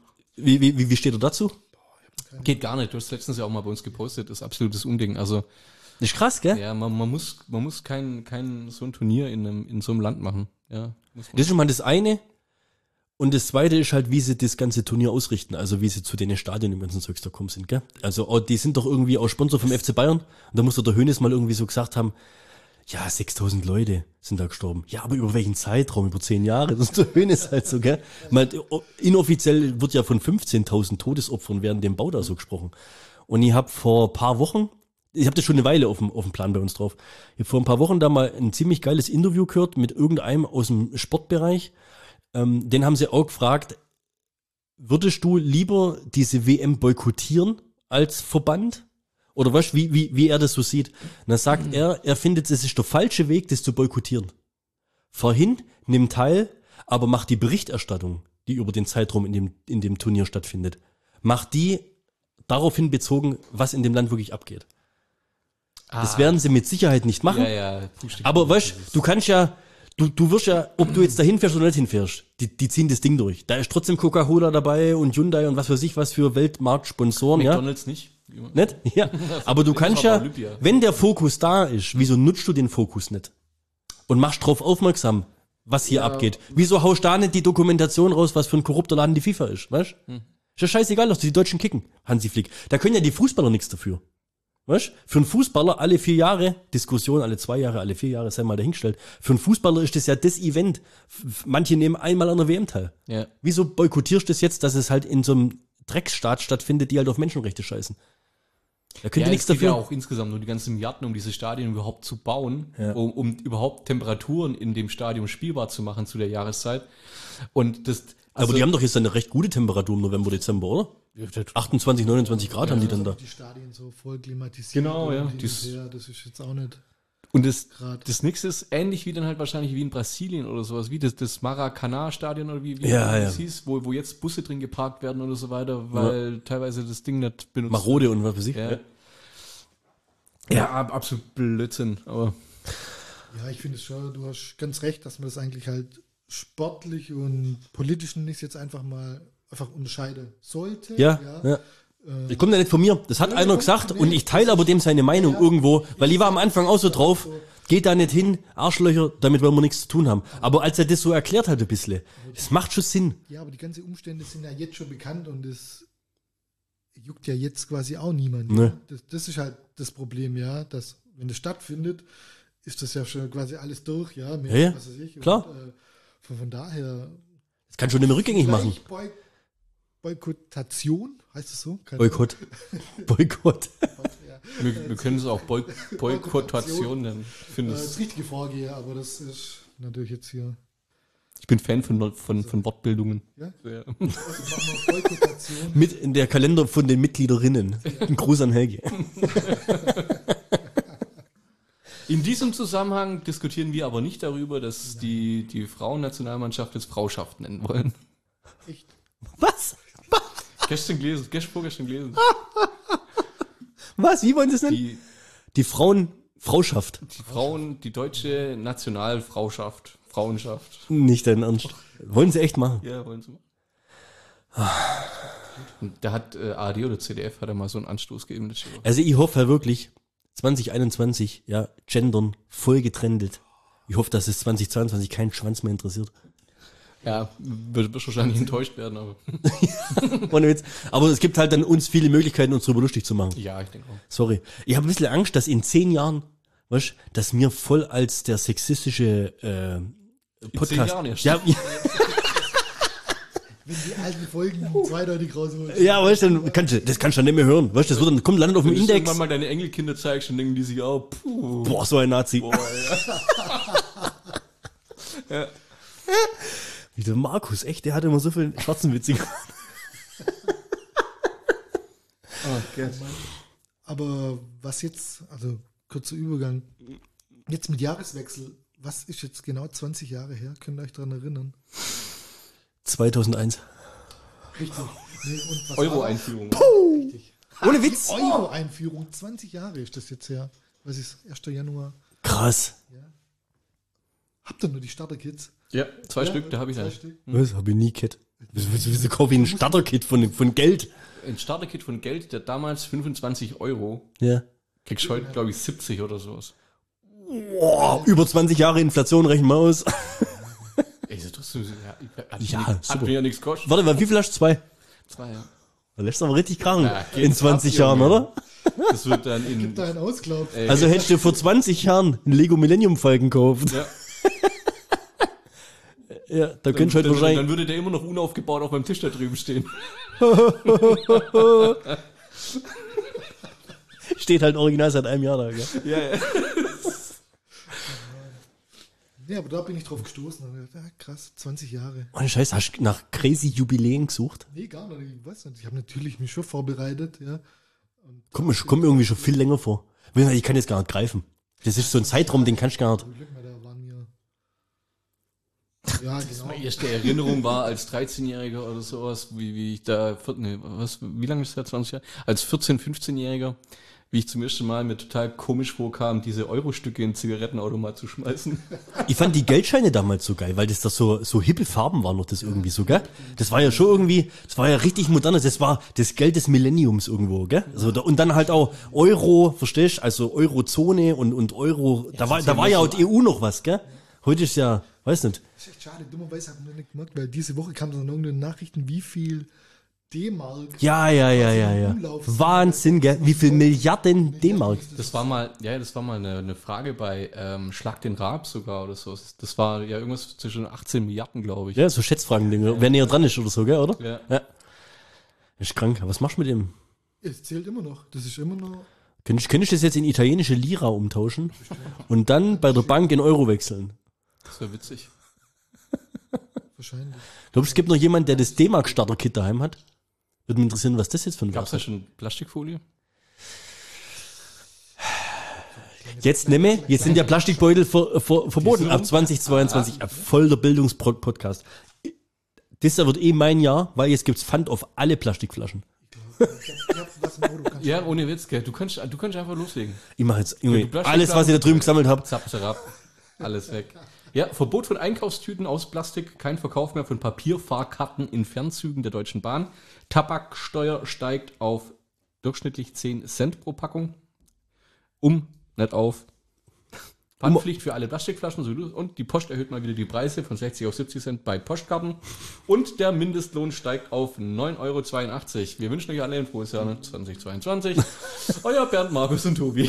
wie steht er dazu?
Geht gar nicht. Du hast letztens ja auch mal bei uns gepostet. Das ist absolutes Unding. Also,
Das ist krass, gell?
ja, man muss kein so ein Turnier in so einem Land machen. Ja, muss man.
Das ist schon mal das eine. Und das zweite ist halt, wie sie das ganze Turnier ausrichten. Also wie sie zu den Stadien im ganzen Zeugs da kommen sind, gell? Also die sind doch irgendwie auch Sponsor vom FC Bayern. Und da muss doch der Hoeneß mal irgendwie so gesagt haben, ja, 6.000 Leute sind da gestorben. Ja, aber über welchen Zeitraum? Über 10 Jahre? Das ist der Hoeneß halt so, gell? Mal, inoffiziell wird ja von 15.000 Todesopfern während dem Bau da so gesprochen. Und ich habe vor ein paar Wochen, ich habe das schon eine Weile auf dem Plan bei uns drauf, ich habe vor ein paar Wochen da mal ein ziemlich geiles Interview gehört mit irgendeinem aus dem Sportbereich. Den haben sie auch gefragt, würdest du lieber diese WM boykottieren als Verband? Oder weißt du, wie er das so sieht? Und dann sagt er findet, es ist der falsche Weg, das zu boykottieren. Fahr hin, nimm teil, aber mach die Berichterstattung, die über den Zeitraum in dem Turnier stattfindet, mach die daraufhin bezogen, was in dem Land wirklich abgeht. Das werden sie mit Sicherheit nicht machen.
Ja.
Aber weißt du, kannst ja, du wirst ja, ob du jetzt dahin fährst oder nicht hinfährst, die ziehen das Ding durch. Da ist trotzdem Coca-Cola dabei und Hyundai und was weiß ich was für Weltmarktsponsoren, ja.
McDonald's nicht.
Nicht? Ja. Aber du kannst
aber
ja,
Olympia.
wenn der Fokus da ist, wieso nutzt du den Fokus nicht? Und machst drauf aufmerksam, was hier abgeht. Wieso haust da nicht die Dokumentation raus, was für ein korrupter Laden die FIFA ist, weißt? Ist ja scheißegal, dass die Deutschen kicken, Hansi Flick. Da können ja die Fußballer nichts dafür. Weißt? Für einen Fußballer alle 4 Jahre, Diskussion alle 2 Jahre, alle 4 Jahre, sei mal dahingestellt. Für einen Fußballer ist das ja das Event. Manche nehmen einmal an der WM teil.
Ja.
Wieso boykottierst du das jetzt, dass es halt in so einem Drecksstaat stattfindet, die halt auf Menschenrechte scheißen? Da könnt ihr nichts
es geht
dafür.
ja auch insgesamt nur die ganzen Milliarden, um diese Stadien überhaupt zu bauen,
Ja.
um überhaupt Temperaturen in dem Stadion spielbar zu machen zu der Jahreszeit. Und das,
Aber die haben doch jetzt eine recht gute Temperatur im November, Dezember, oder? 28, 29 Grad haben die dann da.
Die Stadien so voll klimatisiert.
Genau, ja.
und hin und her, das ist jetzt auch nicht.
Und das
Grad.
nächste ist ähnlich wie dann halt wahrscheinlich wie in Brasilien oder sowas, wie das Maracanã-Stadion oder wie
Ja,
das
ja.
hieß, wo jetzt Busse drin geparkt werden oder so weiter, weil teilweise das Ding nicht benutzt
Marode und was weiß ich.
wird. Ja, absolut Blödsinn, aber
Ja, ich finde es schon, du hast ganz recht, dass man das eigentlich halt sportlich und politisch nicht jetzt einfach unterscheiden sollte.
Ja. Das kommt ja nicht von mir. Das hat einer gesagt und ich teile aber dem seine Meinung irgendwo, weil ich war am Anfang auch so drauf, geht da nicht hin, Arschlöcher, damit wollen wir nichts zu tun haben. Aber als er das so erklärt hat ein bisschen, das macht schon Sinn.
Ja, aber die ganzen Umstände sind ja jetzt schon bekannt und das juckt ja jetzt quasi auch niemand.
Nee.
Ja? Das ist halt das Problem, ja, dass wenn das stattfindet, ist das ja schon quasi alles durch, ja. Mehr,
Ja,
was weiß ich.
klar.
Und, von daher.
Das kann schon nicht mehr rückgängig machen.
vielleicht Boykottation, heißt es so? Keine
Boykott. Boykott.
Ahnung, ja.
wir können es auch Boykottation nennen. Ich finde
Das
es.
richtige Vorgehen, aber das ist natürlich jetzt hier.
Ich bin Fan von Wortbildungen.
Ja?
Ja.
Also machen wir Boykottation.
Mit in der Kalender von den Mitgliederinnen. Ein Gruß an Helge.
In diesem Zusammenhang diskutieren wir aber nicht darüber, dass die Frauennationalmannschaft jetzt Frauschaft nennen wollen.
Echt?
Was?
Vorgestern gelesen.
Was? Wie wollen Sie es nennen? Die Frauschaft.
Die Frauen, die deutsche Nationalfrauschaft, Frauenschaft.
Nicht dein Ernst. Wollen Sie echt machen?
Ja, wollen Sie mal. Und da hat ARD oder ZDF hat er mal so einen Anstoß gegeben.
Also ich hoffe ja wirklich, 2021, ja, Gendern voll getrennt. Ich hoffe, dass es 2022 keinen Schwanz mehr interessiert.
Ja, wird wahrscheinlich enttäuscht werden, aber.
Ohne Witz. Aber es gibt halt dann uns viele Möglichkeiten, uns drüber lustig zu machen.
Ja, ich denke auch.
Sorry. Ich habe ein bisschen Angst, dass in 10 Jahren, weißt, dass mir voll als der sexistische Podcast.
10 Jahren erst.
Ja,
Wenn die alten Folgen zweideutig rausholen.
ja, weißt du, dann kannst du dann nicht mehr hören. Weißt du, das wird dann kommt landet auf dem
Wenn du
Index.
irgendwann mal deine Enkelkinder zeigst, dann denken die sich auch, puh.
Boah, so ein Nazi.
Boah, ja. Ja.
Wie der Markus, echt, der hatte immer so viel schwarzen Witze.
Oh Gott.
Aber was jetzt, also kurzer Übergang, jetzt mit Jahreswechsel, was ist jetzt genau 20 Jahre her? Könnt ihr euch daran erinnern?
2001.
Richtig. Nee, und was
Euro-Einführung.
Richtig.
Ohne Witz.
Euro-Einführung, 20 Jahre ist das jetzt her. Was ist 1. Januar?
Krass.
Habt ihr nur die Starter-Kits?
Ja, 2 Stück, da habe ich
2
dann.
Stück.
Was? Hab ich nie Kit. Wieso kaufe ich ein Starter-Kit von Geld?
Ein Starter-Kit von Geld, der damals 25 €,
Ja.
kriegst du heute, glaube ich, 70 oder sowas.
Boah, über 20 Jahre Inflation rechnen wir aus.
Ey, ist trotzdem,
Ja,
hat
super.
mir ja nichts gekostet.
Warte mal, wie viel hast du? 2?
2, ja.
Da lässt du aber richtig krachen.
Ja, geht
in 20
ab,
Jahren,
Junge.
oder?
Das wird dann in.
Gibt da einen Ausklapp?
Also hättest du vor 20 Jahren einen Lego Millennium Falken gekauft.
ja,
Ja, da könntest du halt
dann
wahrscheinlich.
würde der immer noch unaufgebaut auf meinem Tisch da drüben stehen.
Steht halt original seit einem Jahr da, gell?
Ja, ja.
Ja, aber da bin ich drauf gestoßen. Und gedacht, ja, krass, 20 Jahre.
Ohne Scheiß, hast du nach crazy Jubiläen gesucht?
Nee, gar nicht. Ich weiß nicht. Ich habe natürlich mich schon vorbereitet. Ja.
Kommt mir irgendwie schon viel länger vor. Ich kann jetzt gar nicht greifen. Das ist so ein Zeitraum, den kannst du gar nicht.
Zum Glück, da waren wir. Ja, genau.
Meine erste Erinnerung war als 13-Jähriger oder sowas, wie ich da, wie lange ist das, 20 Jahre? Als 14-, 15-Jähriger, wie ich zum ersten Mal mir total komisch vorkam, diese Euro-Stücke in den Zigarettenautomat zu schmeißen.
Ich fand die Geldscheine damals so geil, weil das da so hippe Farben waren noch das irgendwie so, gell? Das war ja schon irgendwie, das war ja richtig modern, das war das Geld des Millenniums irgendwo, gell? Also und dann halt auch Euro, verstehst? Also Eurozone und Euro, da war ja auch die EU noch was, gell? Heute ist ja, weiß nicht.
Das ist echt schade. Dummerweise habe ich noch nicht gemerkt, weil diese Woche kam dann irgendeine Nachrichten, wie viel D-Mark.
Ja. Wahnsinn, gell? Wie viel Milliarden D-Mark?
Das war mal eine Frage bei Schlag den Raab sogar oder so. Das war ja irgendwas zwischen 18 Milliarden, glaube ich.
Ja, so Schätzfragen-Dinge, wer näher dran ist oder so, gell, oder?
Ja.
Ja. Ist krank. Was machst du mit dem?
Es zählt immer noch. Das ist immer noch.
Könntest du das jetzt in italienische Lira umtauschen und dann bei der Bank in Euro wechseln?
Das wäre witzig.
Wahrscheinlich.
Glaubst du, es gibt noch jemand, der das D-Mark-Starter-Kit daheim hat? Würde mich interessieren, was das jetzt für ein
Gab es
was
da schon Plastikfolie?
Jetzt sind ja Plastikbeutel verboten ab 2022. Voll der Bildungspodcast. Das wird mein Jahr, weil jetzt gibt's Pfand auf alle Plastikflaschen.
Ich hab was im Auto. Kannst
Ja, ohne Witz, gell. Du kannst einfach loslegen.
Ich mache jetzt
du Plastikflaschen-
alles, was ich da drüben gesammelt habe.
Zapp, zerab. Alles weg. Ja, Verbot von Einkaufstüten aus Plastik, kein Verkauf mehr von Papierfahrkarten in Fernzügen der Deutschen Bahn. Tabaksteuer steigt auf durchschnittlich 10 Cent pro Packung. Nicht auf. Pfandpflicht für alle Plastikflaschen und die Post erhöht mal wieder die Preise von 60 auf 70 Cent bei Postkarten. Und der Mindestlohn steigt auf 9,82 €. Wir wünschen euch alle ein frohes Jahr 2022. Euer Bernd, Markus und Tobi.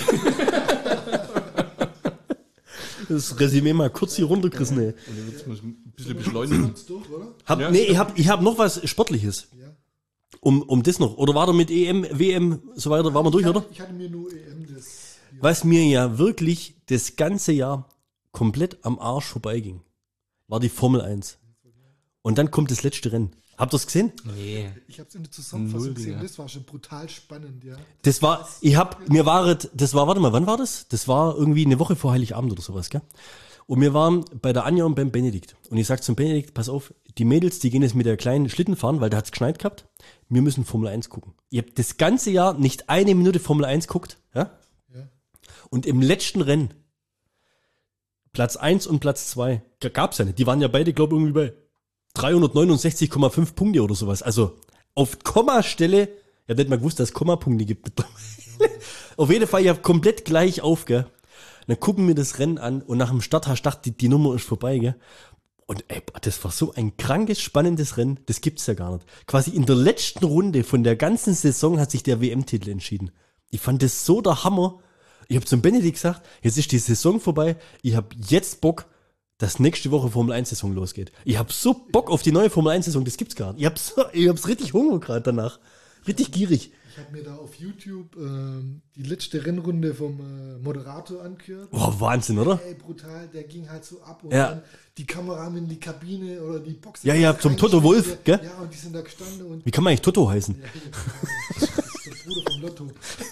Das Resümee mal kurz hier runtergerissen, ey.
Und jetzt muss ich ein bisschen beschleunigen.
du durch, oder?
Ja.
Ich hab noch was Sportliches.
Ja.
Um das noch. Oder war da mit EM, WM, so weiter, waren wir durch, oder?
Ich hatte mir nur EM das.
Was mir ja wirklich das ganze Jahr komplett am Arsch vorbeiging, war die Formel 1. und dann kommt das letzte Rennen. Habt ihr es gesehen?
Nee.
Ich habe es in der Zusammenfassung
Null,
gesehen,
Digga.
das war schon brutal spannend, ja.
Das war, warte mal, wann war das? Das war irgendwie eine Woche vor Heiligabend oder sowas, gell? Und wir waren bei der Anja und beim Benedikt. Und ich sag zum Benedikt, pass auf, die Mädels, die gehen jetzt mit der kleinen Schlitten fahren, weil da hat's geschneit gehabt. Wir müssen Formel 1 gucken. Ihr habt das ganze Jahr nicht eine Minute Formel 1 guckt, ja?
Ja.
Und im letzten Rennen, Platz 1 und Platz 2, gab's ja nicht. Die waren ja beide, glaube ich, irgendwie bei 369,5 Punkte oder sowas. Also auf Kommastelle, ich hab nicht mal gewusst, dass es Kommapunkte gibt mittlerweile. Auf jeden Fall, ich hab komplett gleich auf, gell? Dann gucken wir das Rennen an und nach dem Start hast du gedacht, die Nummer ist vorbei, gell? Und ey, das war so ein krankes, spannendes Rennen, das gibt's ja gar nicht. Quasi in der letzten Runde von der ganzen Saison hat sich der WM-Titel entschieden. Ich fand das so der Hammer. Ich habe zum Benedikt gesagt, jetzt ist die Saison vorbei, ich habe jetzt Bock, dass nächste Woche Formel 1 Saison losgeht. Ich habe so Bock auf die neue Formel 1 Saison, das gibt's gar nicht. Ich hab's richtig Hunger gerade danach. Richtig gierig.
Ich habe mir da auf YouTube die letzte Rennrunde vom Moderator angehört.
Boah, Wahnsinn, oder?
Ey, brutal, der ging halt so ab und
Ja.
dann die Kamera haben in die Kabine oder die Box.
Ja, zum Toto Wolff, gell?
Ja, und die sind da gestanden und
Wie kann man eigentlich Toto heißen?
das ist der Bruder vom Lotto.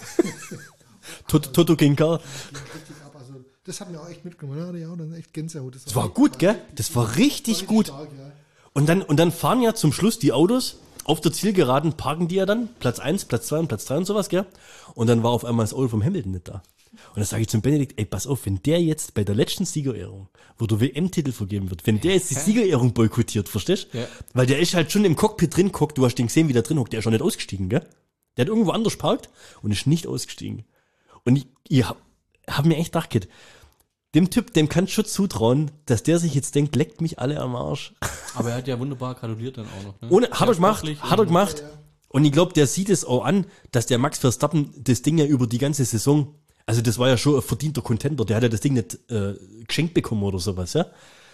Toto King Car.
Ging richtig ab. Also, das hat mir auch echt mitgenommen. Da hatte ich auch dann echt Gänsehaut.
Das war gut, gell? Das war richtig gut.
Stark, ja.
Und dann fahren ja zum Schluss die Autos auf der Zielgeraden, parken die ja dann, Platz 1, Platz 2 und Platz 3 und sowas, gell? Und dann war auf einmal das Auto vom Hamilton nicht da. Und dann sage ich zum Benedikt, ey, pass auf, wenn der jetzt bei der letzten Siegerehrung, wo der WM-Titel vergeben wird, wenn der jetzt die Siegerehrung boykottiert, verstehst?
Ja.
Weil der ist halt schon im Cockpit drin gehockt, du hast den gesehen, wie der drin hockt, der ist schon nicht ausgestiegen, gell? Der hat irgendwo anders parkt und ist nicht ausgestiegen. Und ich hab mir echt gedacht, dem Typ, dem kannst du schon zutrauen, dass der sich jetzt denkt, leckt mich alle am Arsch.
Aber er hat ja wunderbar gratuliert dann auch noch. Ne?
Ohne, hat er gemacht,
sportlich
hat er
und-
gemacht. Und ich glaube, der sieht es auch an, dass der Max Verstappen das Ding ja über die ganze Saison, also das war ja schon ein verdienter Contender, der hat ja das Ding nicht geschenkt bekommen oder sowas, ja.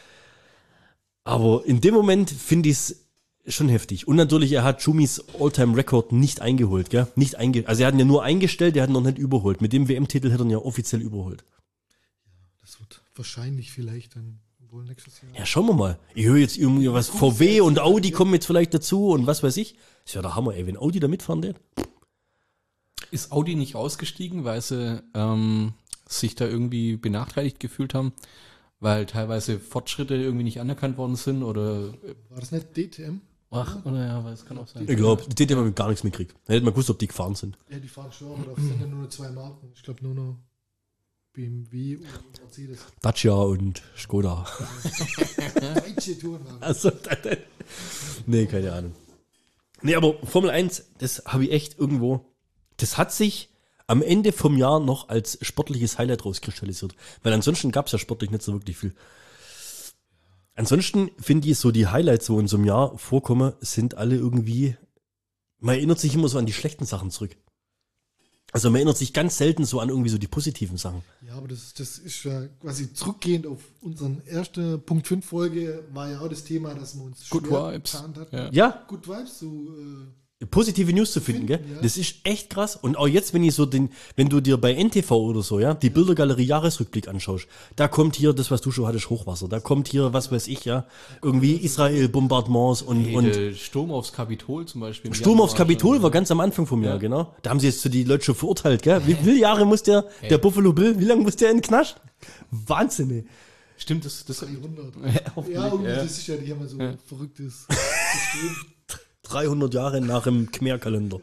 Aber in dem Moment finde ich es schon heftig. Und natürlich, er hat Schumis All-Time-Record nicht eingeholt, gell? Also er hat ihn ja nur eingestellt, er hat ihn noch nicht überholt. Mit dem WM-Titel hätte er ihn ja offiziell überholt.
Das wird wahrscheinlich vielleicht dann wohl nächstes Jahr.
Ja, schauen wir mal. Ich höre jetzt irgendwie was, VW und Audi kommen jetzt vielleicht dazu und was weiß ich. Das ist ja der Hammer, ey, wenn Audi da mitfahren wird.
Ist Audi nicht ausgestiegen, weil sie sich da irgendwie benachteiligt gefühlt haben, weil teilweise Fortschritte irgendwie nicht anerkannt worden sind oder
War das nicht DTM?
ach, oder ja, weil es kann auch sein.
Ich glaube, die hätte man gar nichts mitgekriegt. Da hätte man gewusst, ob die gefahren sind.
Ja, die fahren schon, aber da sind ja nur noch zwei Marken. Ich glaube nur noch BMW und Mercedes.
Dacia und Skoda.
Deutsche Tourenwagen.
Also, nee, keine Ahnung. Nee, aber Formel 1, das habe ich echt irgendwo, das hat sich am Ende vom Jahr noch als sportliches Highlight rauskristallisiert. Weil ansonsten gab es ja sportlich nicht so wirklich viel. Ansonsten finde ich so die Highlights, wo in so einem Jahr vorkommen, sind alle irgendwie, man erinnert sich immer so an die schlechten Sachen zurück. Also man erinnert sich ganz selten so an irgendwie so die positiven Sachen.
Ja, aber das ist ja quasi zurückgehend auf unseren ersten Punkt 5 Folge, war ja auch das Thema, dass wir uns
Good
schwer
Vibes.
getan hatten.
Ja.
Ja,
Good Vibes, so
positive News zu finden, gell?
Ja.
Das ist echt krass. Und auch jetzt, wenn ich so wenn du dir bei NTV oder so, ja, die Bildergalerie Jahresrückblick anschaust, da kommt hier das, was du schon hattest, Hochwasser. Da kommt hier, was weiß ich, ja, irgendwie Israel-Bombardements und
Der Sturm aufs Kapitol zum Beispiel. im
Sturm aufs
Januar
Kapitol
schon.
war ganz am Anfang vom Jahr,
Ja.
genau. Da haben sie jetzt so die Leute schon verurteilt, gell? Wie viele Jahre muss der Buffalo Bill, wie lange muss der in den Knast? Wahnsinn, ey.
Stimmt, das
300.
hoffentlich,
Ja, irgendwie,
ja.
das ist ja, die haben ja so verrücktes System.
300 Jahre nach dem Khmer-Kalender.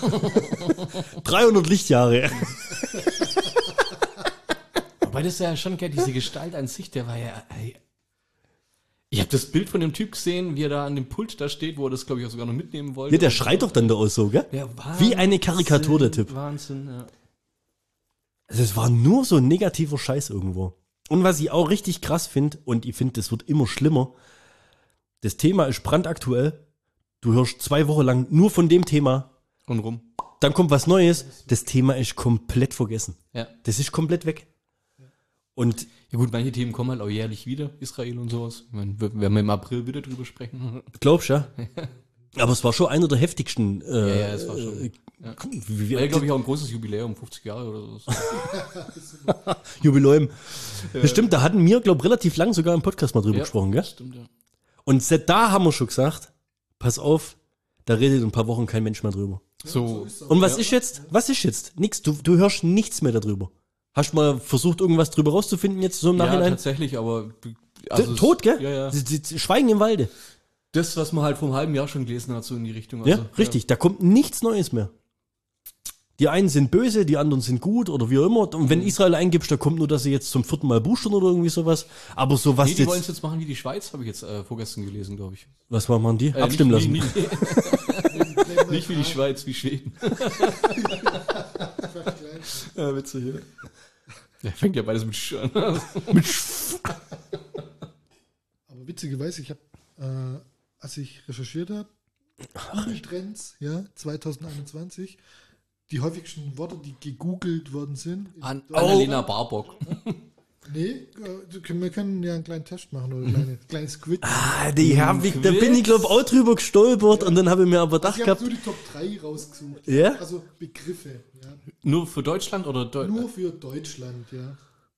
300 Lichtjahre.
Wobei das ja schon, gell, diese Gestalt an sich, der war ja. Ey. Ich habe das Bild von dem Typ gesehen, wie er da an dem Pult da steht, wo er das, glaube ich, auch sogar noch mitnehmen wollte.
Ja, der schreit doch dann da aus so, gell?
Ja,
Wie eine Karikatur, der Typ.
Wahnsinn, ja.
Also es war nur so ein negativer Scheiß irgendwo. Und was ich auch richtig krass finde, und ich finde, das wird immer schlimmer, das Thema ist brandaktuell. Du hörst 2 Wochen lang nur von dem Thema,
Und rum.
dann kommt was Neues, das Thema ist komplett vergessen.
Ja.
Das ist komplett weg. Und
Ja gut, manche Themen kommen halt auch jährlich wieder, Israel und sowas. Ich meine, werden wir im April wieder drüber sprechen.
glaubst du, ja? Aber es war schon einer der heftigsten.
Ja, es war schon. Ja.
Wie,
War ja, glaube ich, auch ein großes Jubiläum, 50 Jahre oder so.
Jubiläum. Das stimmt, da hatten wir, glaube ich, relativ lang sogar im Podcast mal drüber
Ja,
gesprochen, gell?
Stimmt, ja.
Und da haben wir schon gesagt, pass auf, da redet in ein paar Wochen kein Mensch mehr drüber.
So.
Und was ist jetzt? Was ist jetzt? Nix. Du hörst nichts mehr darüber. Hast du mal versucht, irgendwas drüber rauszufinden jetzt so im
Ja,
Nachhinein?
tatsächlich, aber
Tot, gell?
Ja, ja.
Sie schweigen im Walde.
Das, was man halt vor einem halben Jahr schon gelesen hat, so in die Richtung.
Ja, richtig. Da kommt nichts Neues mehr. Die einen sind böse, die anderen sind gut oder wie auch immer. Und wenn Israel eingibst, da kommt nur, dass sie jetzt zum 4. Mal boostern oder irgendwie sowas. Aber so was
Nee, die wollen es jetzt machen wie die Schweiz, habe ich jetzt vorgestern gelesen, glaube ich.
Was machen die? Abstimmen lassen.
Nicht wie die Schweiz, wie Schweden. Ja, witzig, ja. Ja, fängt ja beides mit Sch an.
Aber witzigerweise, ich habe, als ich recherchiert habe, Google-Trends, ja, 2021, die häufigsten Worte, die gegoogelt worden sind.
Annalena Baerbock.
Nee, wir können ja einen kleinen Test machen oder ein kleines Squid.
Da bin ich glaube auch drüber gestolpert und dann habe ich mir aber gedacht
Ich habe
gehabt,
nur die Top 3 rausgesucht.
Ja?
Also Begriffe, ja.
Nur für Deutschland oder
Nur für Deutschland, ja.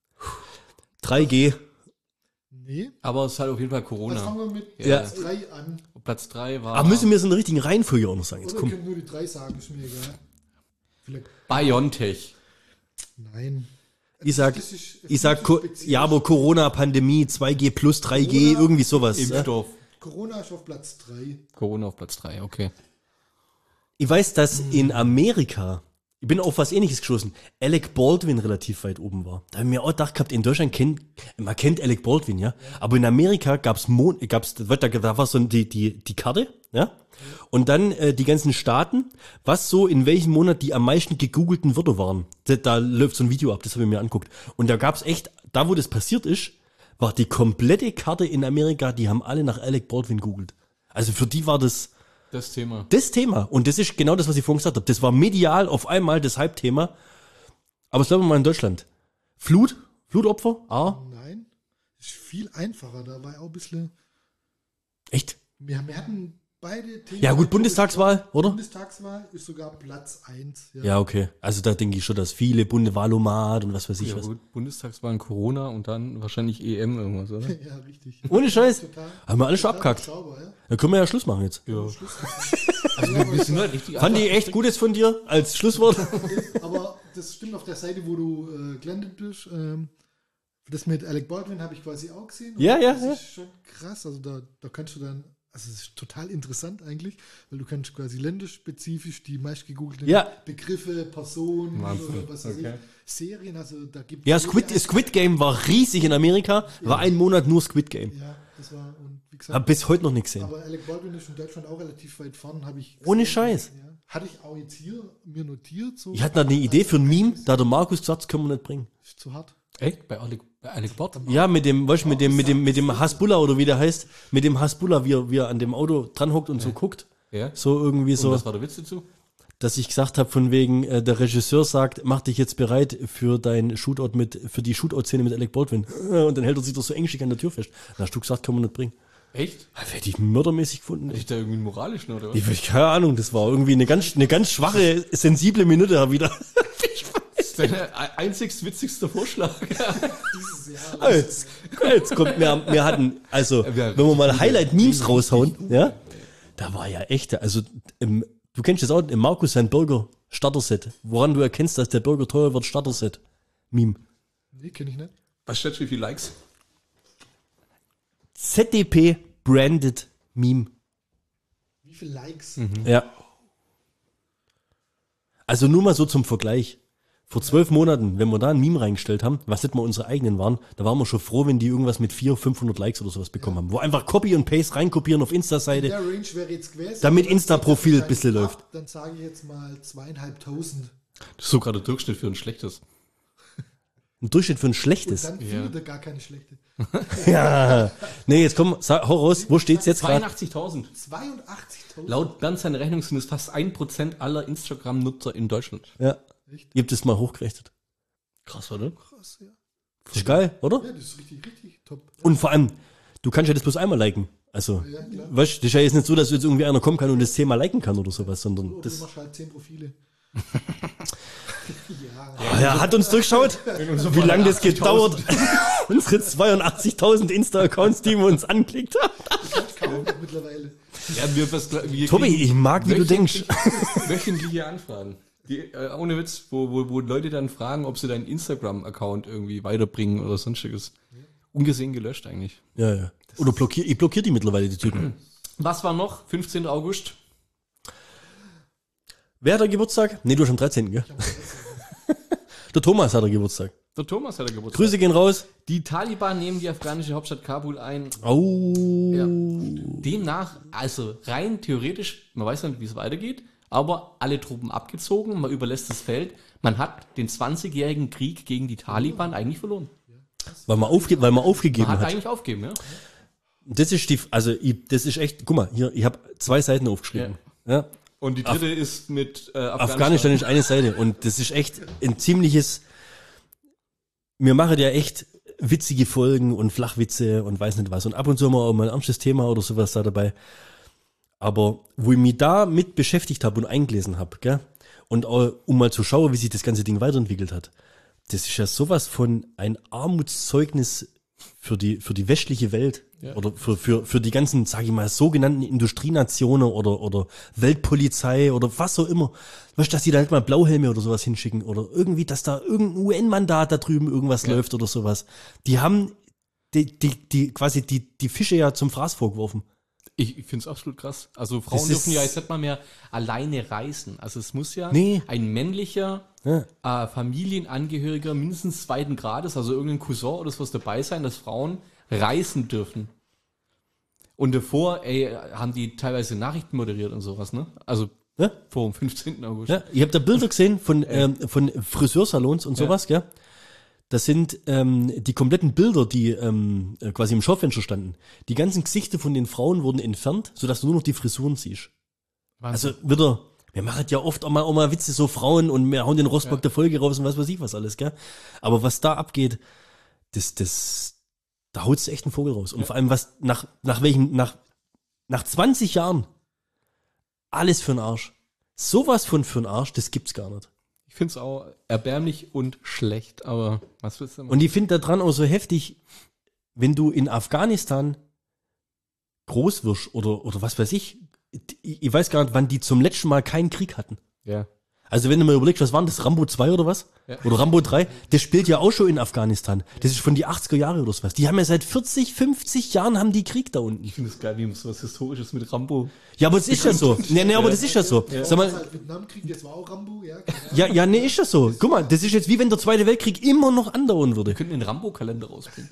3G.
Nee.
Aber es ist halt auf jeden Fall
Also
Corona.
fangen wir mit
Ja.
Platz 3 an.
Platz 3 war
Aber müssen wir es in der richtigen Reihenfolge auch noch sagen. Jetzt
Oder
komm.
wir können nur die 3 sagen, ist mir egal. Vielleicht.
BioNTech.
Nein.
Ich sag,
Das ist
ja, aber Corona-Pandemie, 2G plus 3G,
Corona,
irgendwie sowas. Ja?
Impfstoff.
Corona ist auf Platz 3.
Corona auf Platz 3, okay.
Ich weiß, dass in Amerika, ich bin auf was Ähnliches geschossen, Alec Baldwin relativ weit oben war. Da habe ich mir auch gedacht gehabt, in Deutschland man kennt Alec Baldwin, ja. Aber in Amerika da war so die Karte, ja. Und dann die ganzen Staaten, was so in welchem Monat die am meisten gegoogelten Wörter waren. Da läuft so ein Video ab, das habe ich mir angeguckt. Und da gab's echt, da wo das passiert ist, war die komplette Karte in Amerika, die haben alle nach Alec Baldwin googelt. Also für die war das
Thema.
das Thema. Und das ist genau das, was ich vorhin gesagt habe. Das war medial auf einmal das Hype-Thema. Aber es bleiben wir mal in Deutschland. Flutopfer?
Nein. Ist viel einfacher. Da war auch ein bisschen.
Echt?
Wir hatten beide Themen.
Ja gut, Bundestagswahl, oder?
Bundestagswahl ist sogar Platz 1.
Ja, okay. Also da denke ich schon, dass viele Bundeswahlomat und was weiß ich
Ja
was.
gut, Bundestagswahlen Corona und dann wahrscheinlich EM irgendwas, oder?
Ja, richtig.
Ohne Scheiß.
Total.
Haben wir alle schon
Total
abkackt.
überschaubar, ja.
Dann können wir ja Schluss machen jetzt.
Ja.
Also,
Wir sind halt richtig
Fand ich echt Gutes von dir als Schlusswort.
aber das stimmt auf der Seite, wo du gelandet bist. Das mit Alec Baldwin habe ich quasi auch gesehen. Und
Ja, ja,
das
ja.
ist schon krass. Also da kannst du dann, also es ist total interessant eigentlich, weil du kannst quasi länderspezifisch die meist gegoogelten
Ja.
Begriffe, Personen
Wahnsinn.
oder was weiß
Okay.
ich, Serien, also da gibt
Ja, Squid Game war riesig in Amerika. War ein Monat nur Squid Game.
Ja, das war, und wie gesagt,
Hab bis heute noch nichts gesehen.
aber Alec Baldwin ist in Deutschland auch relativ weit vorn, habe ich
Ohne
gesehen.
Scheiß.
Ja. Hatte ich auch jetzt hier mir notiert. So.
Ich hatte noch eine Idee für ein Meme, da hat der Markus gesagt, das können wir nicht bringen.
Ist zu hart.
Echt? Bei Alec Baldwin?
Ja, mit dem Hasbulla oder wie der heißt, mit dem Hasbulla, wie er an dem Auto dran hockt und so guckt.
Ja.
So irgendwie
Und
so,
was war der Witz dazu?
dass ich gesagt habe, von wegen, der Regisseur sagt, mach dich jetzt bereit für dein Shootout für die Shootout-Szene mit Alec Baldwin. Und dann hält er sich doch so engständig an der Tür fest. Dann hast du gesagt, kann man nicht bringen.
Echt?
Hätte ich mördermäßig gefunden.
Ist da irgendwie einen moralischen oder was?
Keine Ahnung, das war irgendwie eine ganz schwache, sensible Minute wieder.
Das ist dein einzigst witzigster Vorschlag.
Jetzt kommt, wir hatten, also, wenn wir mal Highlight-Memes raushauen, ja, da war ja echt, also, du kennst das auch, im Markus sein Burger Starter-Set. Woran du erkennst, dass der Burger teuer wird, Starter-Set. Meme.
Nee, kenne ich nicht.
Was steht wie viele Likes?
ZDP branded Meme.
Wie viele Likes?
Ja. Also nur mal so zum Vergleich. Vor 12 Monaten, wenn wir da ein Meme reingestellt haben, was nicht mal unsere eigenen waren, da waren wir schon froh, wenn die irgendwas mit 400, 500 Likes oder sowas bekommen haben. Wo einfach Copy und Paste reinkopieren auf Insta-Seite.
Der Range wäre jetzt gewesen.
Damit
aber
Insta-Profil
das
ein bisschen
wahrscheinlich
läuft.
Dann sage ich jetzt mal 2.500.
Das ist sogar der Durchschnitt für ein schlechtes.
Ein Durchschnitt für ein
Und
schlechtes.
dann findet er gar keine schlechte.
Ja. Nee, jetzt komm, hau raus, wo steht's jetzt gerade?
82.000.
82.000.
Laut seiner Rechnung sind es fast 1% aller Instagram-Nutzer in Deutschland.
Ja.
Echt?
Ihr habt das mal hochgerechnet.
Krass, oder?
Krass, ja.
Das ist geil, oder?
Ja, das ist richtig top.
Und vor allem, du kannst ja das bloß einmal liken. Also,
Ja, klar.
weißt du, das ist ja jetzt nicht so, dass jetzt irgendwie einer kommen kann und das 10-mal liken kann oder sowas, sondern
Oder du
das.
machst halt 10 Profile.
Er hat uns durchschaut, wie lange das gedauert. Unsere 82.000 Insta-Accounts, die wir uns anklickt haben.
Du kannst mittlerweile.
Ja, wir
Tobi,
kriegen
ich mag, wie du denkst.
wöchentliche Anfragen. Ohne Witz, wo Leute dann fragen, ob sie deinen Instagram-Account irgendwie weiterbringen oder sonstiges. Ungesehen gelöscht eigentlich.
Ja. Oder ich blockiere die mittlerweile, die Typen.
Was war noch? 15. August?
Wer hat der Geburtstag? Nee, du hast am 13. gell? Der Thomas hat der Geburtstag.
Der Thomas hat Geburtstag.
Grüße gehen raus.
Die Taliban nehmen die afghanische Hauptstadt Kabul ein.
Oh.
Ja. Demnach, also rein theoretisch, man weiß nicht, wie es weitergeht, aber alle Truppen abgezogen, man überlässt das Feld. Man hat den 20-jährigen Krieg gegen die Taliban eigentlich verloren.
Weil man aufgegeben
Man hat
hat.
eigentlich aufgegeben, ja.
Das ist das ist echt, guck mal, hier, ich habe 2 Seiten aufgeschrieben. Ja.
Und die dritte ist mit
Afghanistan ist eine Seite und das ist echt ein ziemliches, wir machen ja echt witzige Folgen und Flachwitze und weiß nicht was und ab und zu mal auch mal ein ernstes Thema oder sowas da dabei. Aber wo ich mich da mit beschäftigt habe und eingelesen habe, gell, und auch, um mal zu schauen, wie sich das ganze Ding weiterentwickelt hat, das ist ja sowas von ein Armutszeugnis für die westliche Welt.
Ja.
Oder für die ganzen, sage ich mal, sogenannten Industrienationen oder Weltpolizei oder was auch immer. Weißt du, dass die da halt mal Blauhelme oder sowas hinschicken oder irgendwie, dass da irgendein UN-Mandat da drüben irgendwas läuft oder sowas. Die haben quasi die Fische ja zum Fraß vorgeworfen.
Ich finde es absolut krass. Also Frauen
Das
dürfen
ist-
ja jetzt nicht mal mehr alleine reisen. Also es muss ja
Nee.
ein männlicher
Ja.
Familienangehöriger mindestens 2. Grades, also irgendein Cousin oder sowas dabei sein, dass Frauen reisen dürfen. Und davor, haben die teilweise Nachrichten moderiert und sowas, ne? Also
Ja?
vor dem 15. August.
Ja, ich habe da Bilder gesehen von Friseursalons und sowas, gell? Das sind die kompletten Bilder, die quasi im Schaufenster standen. Die ganzen Gesichter von den Frauen wurden entfernt, sodass du nur noch die Frisuren siehst.
Wahnsinn.
Also wieder, wir machen ja oft auch mal Witze, so Frauen und wir hauen den Rossback der Folge raus und was weiß ich was alles, gell? Aber was da abgeht, da haut's echt einen Vogel raus. Und vor allem was nach 20 Jahren alles für den Arsch. Sowas von für den Arsch, das gibt's gar nicht.
Ich finde es auch erbärmlich und schlecht, aber was willst du machen?
Und ich finde da dran auch so heftig, wenn du in Afghanistan groß wirst oder was weiß ich weiß gar nicht, wann die zum letzten Mal keinen Krieg hatten.
Ja.
Also wenn du mal überlegst, was waren das, Rambo 2 oder was?
Ja.
Oder Rambo 3, das spielt ja auch schon in Afghanistan. Das ist von die 80er Jahre oder sowas. Die haben ja seit 40, 50 Jahren haben die Krieg da unten.
Ich finde es geil, wie so was Historisches mit Rambo.
Ja, aber das ist ja so. Nee, aber das ist ja so. Sag
Das
mal,
halt Vietnamkrieg, das war auch Rambo, ja.
ja, nee, ist ja so. Guck mal, das ist jetzt wie wenn der Zweite Weltkrieg immer noch andauern würde.
Wir könnten den Rambo-Kalender rausbringen.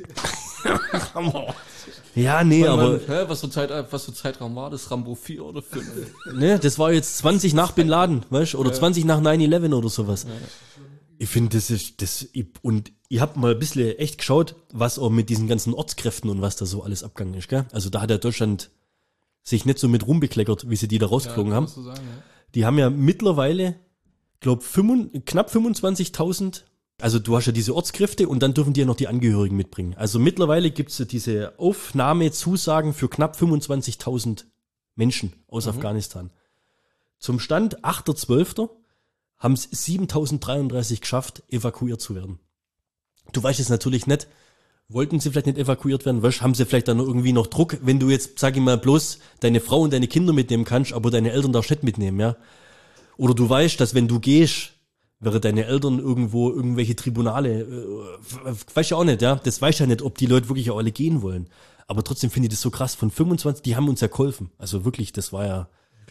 Ja, nee, aber
Was für Zeitraum war das? Rambo 4 oder 5?
ne, das war jetzt 20 nach Bin Laden, weißt du, oder 20 nach 9/11 oder sowas. Ich finde, und ich habe mal ein bisschen echt geschaut, was auch mit diesen ganzen Ortskräften und was da so alles abgegangen ist, gell? Also da hat ja Deutschland sich nicht so mit rumbekleckert, wie sie die da rausgeflogen haben.
So sagen, ja.
Die haben ja mittlerweile, glaube knapp 25.000. Also du hast ja diese Ortskräfte und dann dürfen die ja noch die Angehörigen mitbringen. Also mittlerweile gibt's ja diese Aufnahmezusagen für knapp 25.000 Menschen aus Afghanistan. Zum Stand 8.12. haben es 7.033 geschafft, evakuiert zu werden. Du weißt es natürlich nicht, wollten sie vielleicht nicht evakuiert werden, weißt, haben sie vielleicht dann irgendwie noch Druck, wenn du jetzt, sag ich mal, bloß deine Frau und deine Kinder mitnehmen kannst, aber deine Eltern darfst nicht mitnehmen, ja. Oder du weißt, dass wenn du gehst, während deine Eltern irgendwo irgendwelche Tribunale, weiß ja auch nicht, ja, das weiß ja nicht, ob die Leute wirklich auch alle gehen wollen. Aber trotzdem finde ich das so krass, von 25, die haben uns ja geholfen. Also wirklich, die waren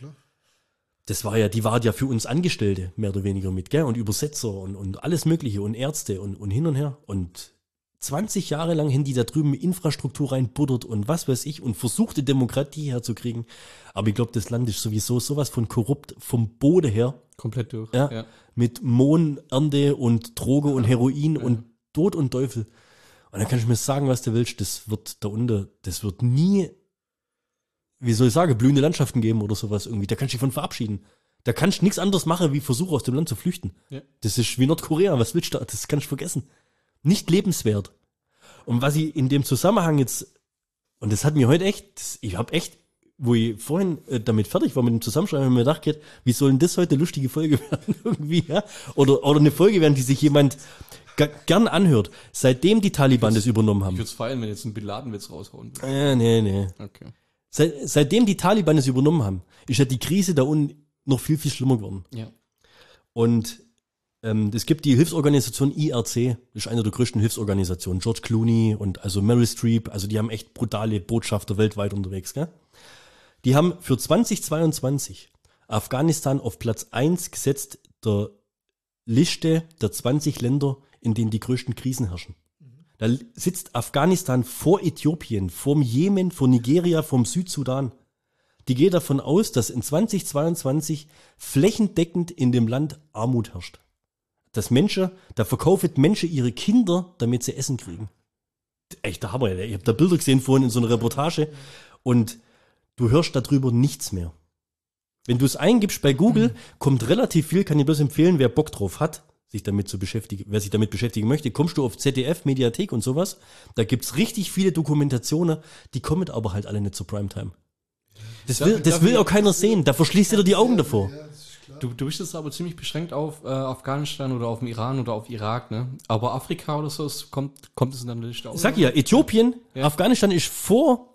ja für uns Angestellte, mehr oder weniger mit, gell, und Übersetzer und alles mögliche und Ärzte und hin und her. Und 20 Jahre lang haben die da drüben Infrastruktur reinbuddert und was weiß ich und versuchte Demokratie herzukriegen. Aber ich glaube, das Land ist sowieso sowas von korrupt vom Boden her.
Komplett durch.
Ja, mit Mohnernte und Droge und Heroin und Tod und Teufel. Und dann kannst du mir sagen, was du willst, das wird nie, wie soll ich sagen, blühende Landschaften geben oder sowas irgendwie. Da kannst du dich von verabschieden. Da kannst du nichts anderes machen, wie versuchen, aus dem Land zu flüchten.
Ja.
Das ist wie Nordkorea, was willst du da? Das kannst du vergessen. Nicht lebenswert. Und was ich in dem Zusammenhang jetzt, und das hat mir heute echt, ich habe echt, wo ich vorhin damit fertig war mit dem Zusammenschreiben, habe ich mir gedacht, wie soll denn das heute eine lustige Folge werden irgendwie, ja? Oder eine Folge werden, die sich jemand gern anhört, seitdem die Taliban das übernommen
Ich
haben.
würde es feiern, wenn jetzt ein Bin Laden-Witz raushauen würde.
Nee.
Okay.
Seitdem die Taliban es übernommen haben, ist ja die Krise da unten noch viel, viel schlimmer geworden.
Ja.
Und es gibt die Hilfsorganisation IRC, das ist eine der größten Hilfsorganisationen. George Clooney und also Meryl Streep, also die haben echt brutale Botschafter weltweit unterwegs. Gell? Die haben für 2022 Afghanistan auf Platz 1 gesetzt der Liste der 20 Länder, in denen die größten Krisen herrschen. Da sitzt Afghanistan vor Äthiopien, vorm Jemen, vor Nigeria, vom Südsudan. Die geht davon aus, dass in 2022 flächendeckend in dem Land Armut herrscht. Dass da verkaufen Menschen ihre Kinder, damit sie Essen kriegen. Echt der Hammer. Ich habe da Bilder gesehen vorhin in so einer Reportage und du hörst darüber nichts mehr. Wenn du es eingibst bei Google, kommt relativ viel, kann ich bloß empfehlen, wer Bock drauf hat, wer sich damit beschäftigen möchte, kommst du auf ZDF, Mediathek und sowas. Da gibt's richtig viele Dokumentationen, die kommen aber halt alle nicht zur Primetime. Das will auch keiner sehen, da verschließt dir die Augen davor.
Du bist jetzt aber ziemlich beschränkt auf Afghanistan oder auf den Iran oder auf Irak, ne? Aber Afrika oder so, kommt es in deiner Liste auch?
Sag ja, Äthiopien, ja. Afghanistan ist vor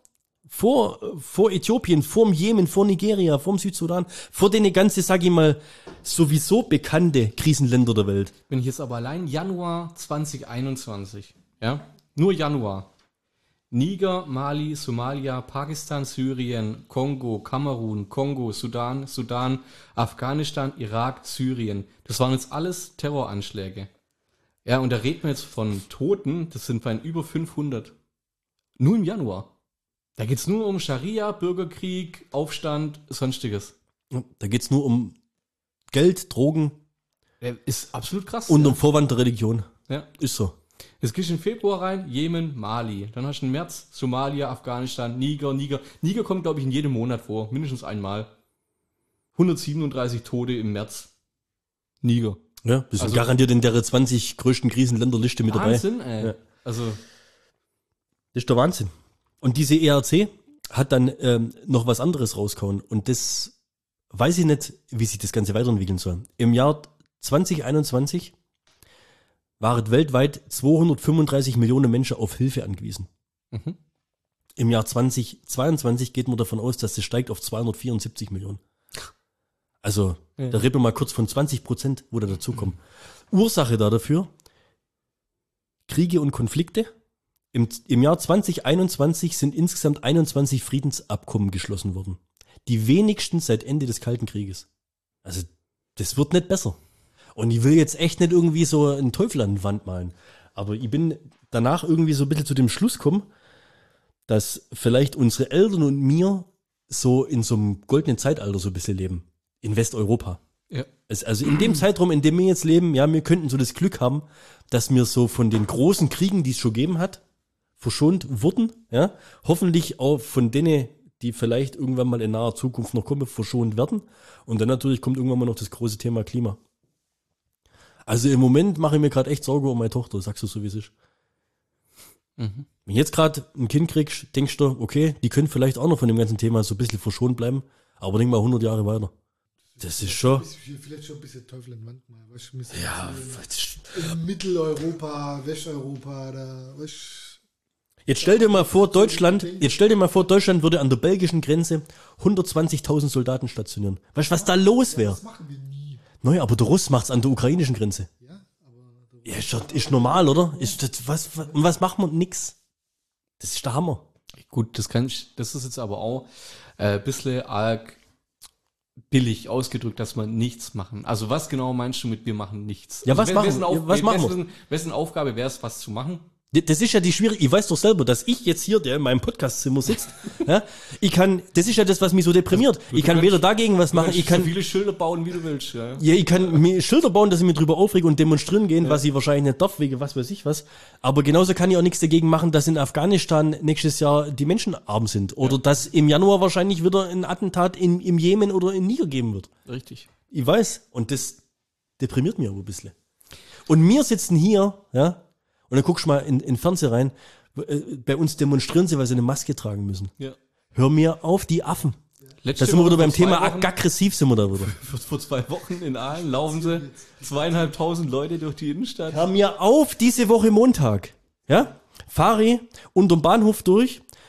Äthiopien, vorm Jemen, vor Nigeria, vorm Südsudan, vor den ganze, sag ich mal, sowieso bekannte Krisenländer der Welt.
Wenn ich jetzt aber allein Januar 2021, ja, nur Januar, Niger, Mali, Somalia, Pakistan, Syrien, Kongo, Kamerun, Kongo, Sudan, Afghanistan, Irak, Syrien. Das waren jetzt alles Terroranschläge. Ja, und da reden wir jetzt von Toten, das sind bei über 500. Nur im Januar. Da geht's nur um Scharia, Bürgerkrieg, Aufstand, Sonstiges.
Da geht's nur um Geld, Drogen.
Ist absolut krass.
Und um Vorwand der Religion.
Ja.
Ist so.
Jetzt gehst du in Februar rein, Jemen, Mali. Dann hast du im März Somalia, Afghanistan, Niger. Niger kommt, glaube ich, in jedem Monat vor. Mindestens einmal. 137 Tote im März. Niger.
Ja, wir sind garantiert in der 20 größten Krisenländerliste mit dabei.
Wahnsinn, ey. Ja. Also.
Das ist der Wahnsinn. Und diese ERC hat dann noch was anderes rausgehauen. Und das weiß ich nicht, wie sich das Ganze weiterentwickeln soll. Im Jahr 2021 waren weltweit 235 Millionen Menschen auf Hilfe angewiesen. Mhm. Im Jahr 2022 geht man davon aus, dass das steigt auf 274 Millionen. Also, da reden wir mal kurz von 20%, wo da dazukommen. Ursache dafür, Kriege und Konflikte. Im Jahr 2021 sind insgesamt 21 Friedensabkommen geschlossen worden. Die wenigsten seit Ende des Kalten Krieges. Also, das wird nicht besser. Und ich will jetzt echt nicht irgendwie so einen Teufel an die Wand malen. Aber ich bin danach irgendwie so ein bisschen zu dem Schluss gekommen, dass vielleicht unsere Eltern und mir so in so einem goldenen Zeitalter so ein bisschen leben. In Westeuropa. Ja. Also in dem Zeitraum, in dem wir jetzt leben, ja, wir könnten so das Glück haben, dass wir so von den großen Kriegen, die es schon gegeben hat, verschont wurden, ja. Hoffentlich auch von denen, die vielleicht irgendwann mal in naher Zukunft noch kommen, verschont werden. Und dann natürlich kommt irgendwann mal noch das große Thema Klima. Also im Moment mache ich mir gerade echt Sorge um meine Tochter, sagst du so, wie es ist. Mhm. Wenn du jetzt gerade ein Kind kriegst, denkst du, okay, die können vielleicht auch noch von dem ganzen Thema so ein bisschen verschont bleiben, aber denk mal 100 Jahre weiter. Das ist schon...
Vielleicht schon ein bisschen Teufel in Wand mal. Weißt du,
ja,
in Mitteleuropa, Westeuropa, da, weißt du.
Jetzt stell dir mal vor, Deutschland würde an der belgischen Grenze 120.000 Soldaten stationieren. Weißt du, was da los wäre?
Das machen wir nie.
Neu, aber der Russ macht's an der ukrainischen Grenze.
Ja, aber...
Ja, ist normal, oder? Ist das, was machen wir? Nix. Das ist der Hammer.
Gut, das ist jetzt aber auch ein bisschen arg billig ausgedrückt, dass wir nichts machen. Also was genau meinst du mit wir machen nichts?
Ja,
also
was machen wir?
Wessen Aufgabe wäre es, was zu machen?
Das ist ja die schwierige, ich weiß doch selber, dass ich jetzt hier, der in meinem Podcastzimmer sitzt, ja, das ist ja das, was mich so deprimiert. Ich kann weder dagegen was machen, ich kann
so viele Schilder bauen, wie du willst. Ja,
ich kann mir Schilder bauen, dass ich mir drüber aufrege und demonstrieren gehen, was ich wahrscheinlich nicht darf, wegen was weiß ich was. Aber genauso kann ich auch nichts dagegen machen, dass in Afghanistan nächstes Jahr die Menschen arm sind. Oder dass im Januar wahrscheinlich wieder ein Attentat im Jemen oder in Niger geben wird.
Richtig.
Ich weiß. Und das deprimiert mich aber ein bisschen. Und wir sitzen hier, ja, und dann guckst du mal in den Fernseher rein, bei uns demonstrieren sie, weil sie eine Maske tragen müssen. Ja. Hör mir auf, die Affen. Da sind wir wieder beim Thema aggressiv sind wir da wieder.
Vor 2 Wochen in Aalen laufen sie 2.500 Leute durch die Innenstadt.
Hör mir auf, diese Woche Montag, ja, fahre ich unterm Bahnhof durch,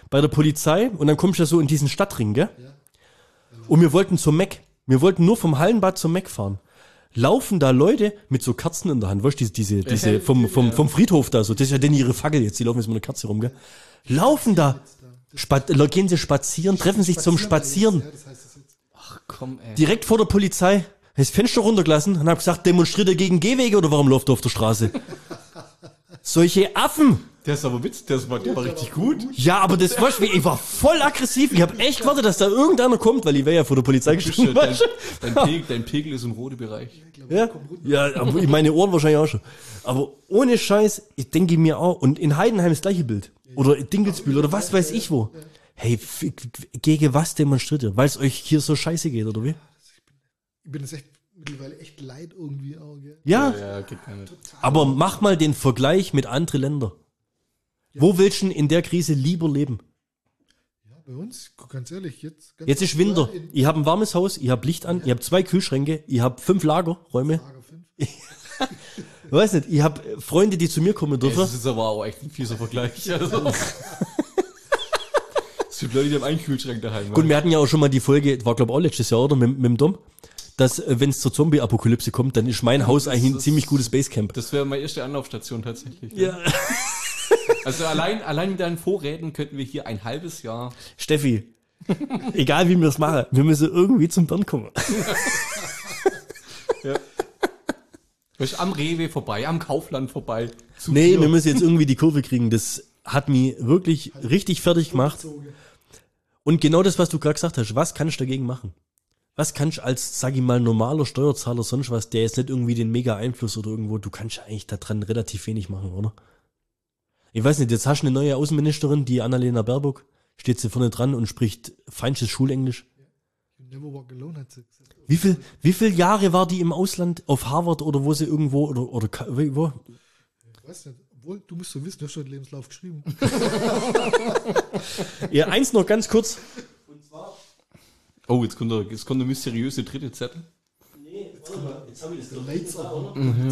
bei der Polizei und dann kommst du ja so in diesen Stadtring, gell? Und wir wollten zum Mac. Wir wollten nur vom Hallenbad zum Mac fahren. Laufen da Leute mit so Kerzen in der Hand, weißt du, diese vom Friedhof da, so, das ist ja denn ihre Fackel jetzt, die laufen jetzt mit einer Kerze rum, gell? Laufen da, gehen sie spazieren, treffen sich zum Spazieren.
Ja, das heißt das jetzt.
Ach komm, ey.
Direkt vor der Polizei, das Fenster runtergelassen und hab gesagt, demonstriert ihr gegen Gehwege oder warum läuft ihr auf der Straße? Solche Affen!
Der ist aber witzig, der war richtig gut.
Ja, aber das weißt du, ich war voll aggressiv. Ich habe echt gewartet, dass da irgendeiner kommt, weil ich wäre ja vor der Polizei gestanden. weißt du?
Dein Pegel ist im roten Bereich.
Ja, aber meine Ohren wahrscheinlich auch schon. Aber ohne Scheiß, ich denke mir auch, und in Heidenheim das gleiche Bild. Oder in Dinkelsbühl oder was weiß ich wo. Hey, gegen was demonstriert ihr? Weil es euch hier so scheiße geht, oder wie?
Ich bin jetzt echt mittlerweile echt leid irgendwie auch, gell?
Ja,
Ja, geht gar nicht.
aber mach mal den Vergleich mit anderen Ländern. Wo willst du denn in der Krise lieber leben?
Ja, bei uns, ganz ehrlich, jetzt
Jetzt ist Winter. Ich habe ein warmes Haus, ich habe Licht an, ich habe 2 Kühlschränke, ich habe 5 Lagerräume.
Lager 5.
Ich weiß nicht, ich habe Freunde, die zu mir kommen dürfen.
Das ist aber auch echt ein fieser Vergleich. Also. Es gibt Leute, die haben einen Kühlschrank daheim.
Gut, wir hatten ja auch schon mal die Folge, war glaube ich auch letztes Jahr, oder? Mit dem Dom, dass wenn es zur Zombie-Apokalypse kommt, dann ist mein Haus eigentlich ein ziemlich gutes Basecamp.
Das wäre meine erste Anlaufstation tatsächlich.
Ja.
Also allein mit deinen Vorräten könnten wir hier ein halbes Jahr.
Steffi, egal wie wir es machen, wir müssen irgendwie zum Bern kommen.
Weißt du, am Rewe vorbei, am Kaufland vorbei. zu
Nee,
dir.
wir müssen jetzt irgendwie die Kurve kriegen. Das hat mich wirklich richtig fertig gemacht. Und genau das, was du gerade gesagt hast, was kannst du dagegen machen? Was kannst du als, sag ich mal, normaler Steuerzahler, sonst was, der jetzt nicht irgendwie den mega Einfluss oder irgendwo, du kannst ja eigentlich da dran relativ wenig machen, oder? Ich weiß nicht, jetzt hast du eine neue Außenministerin, die Annalena Baerbock, steht sie vorne dran und spricht feinstes Schulenglisch.
You never walk alone, hat sie gesagt.
Wie viel Jahre war die im Ausland, auf Harvard oder wo sie irgendwo, oder wo?
Ich weiß nicht, obwohl, du musst so wissen, du hast schon den Lebenslauf geschrieben.
Ja, eins noch ganz kurz.
Oh, jetzt kommt der mysteriöse dritte Zettel.
Nee, jetzt habe ich das
Lights out.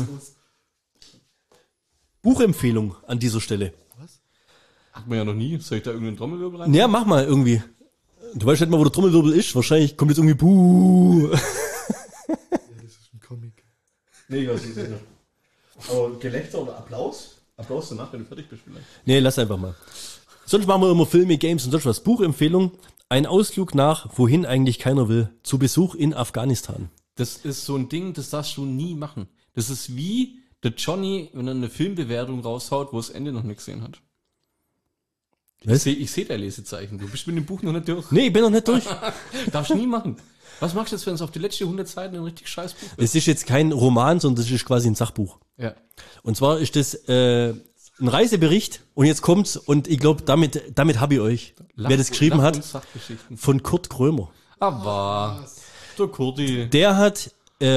Buchempfehlung an dieser Stelle.
Hat man ja noch nie. Soll ich da irgendeinen Trommelwirbel rein?
Ja, mach mal irgendwie. Du weißt nicht mal, wo der Trommelwirbel ist. Wahrscheinlich kommt jetzt irgendwie Buh.
Ja, das ist ein Comic.
Nee, ich weiß es nicht. Aber Gelächter oder Applaus? Applaus danach, wenn du fertig bist vielleicht.
Nee, lass einfach mal. Sonst machen wir immer Filme, Games und sonst was. Buchempfehlung. Ein Ausflug nach, wohin eigentlich keiner will. Zu Besuch in Afghanistan.
Das ist so ein Ding, das darfst du nie machen. Das ist wie der Johnny, wenn er eine Filmbewertung raushaut, wo das Ende noch nicht gesehen hat.
Was?
Ich seh dein Lesezeichen. Du bist mit dem Buch noch nicht durch.
Nee, ich bin noch nicht durch.
Darfst du nie machen. Was machst du jetzt, wenn es auf die letzten 100 Seiten ein richtig scheiß Buch ist?
Es ist jetzt kein Roman, sondern das ist quasi ein Sachbuch.
Ja.
Und zwar ist das ein Reisebericht und jetzt kommt's und ich glaube, damit habe ich euch, wer das geschrieben hat,
Sachgeschichten.
von Kurt Krömer.
Aber der Kurti.
Der hat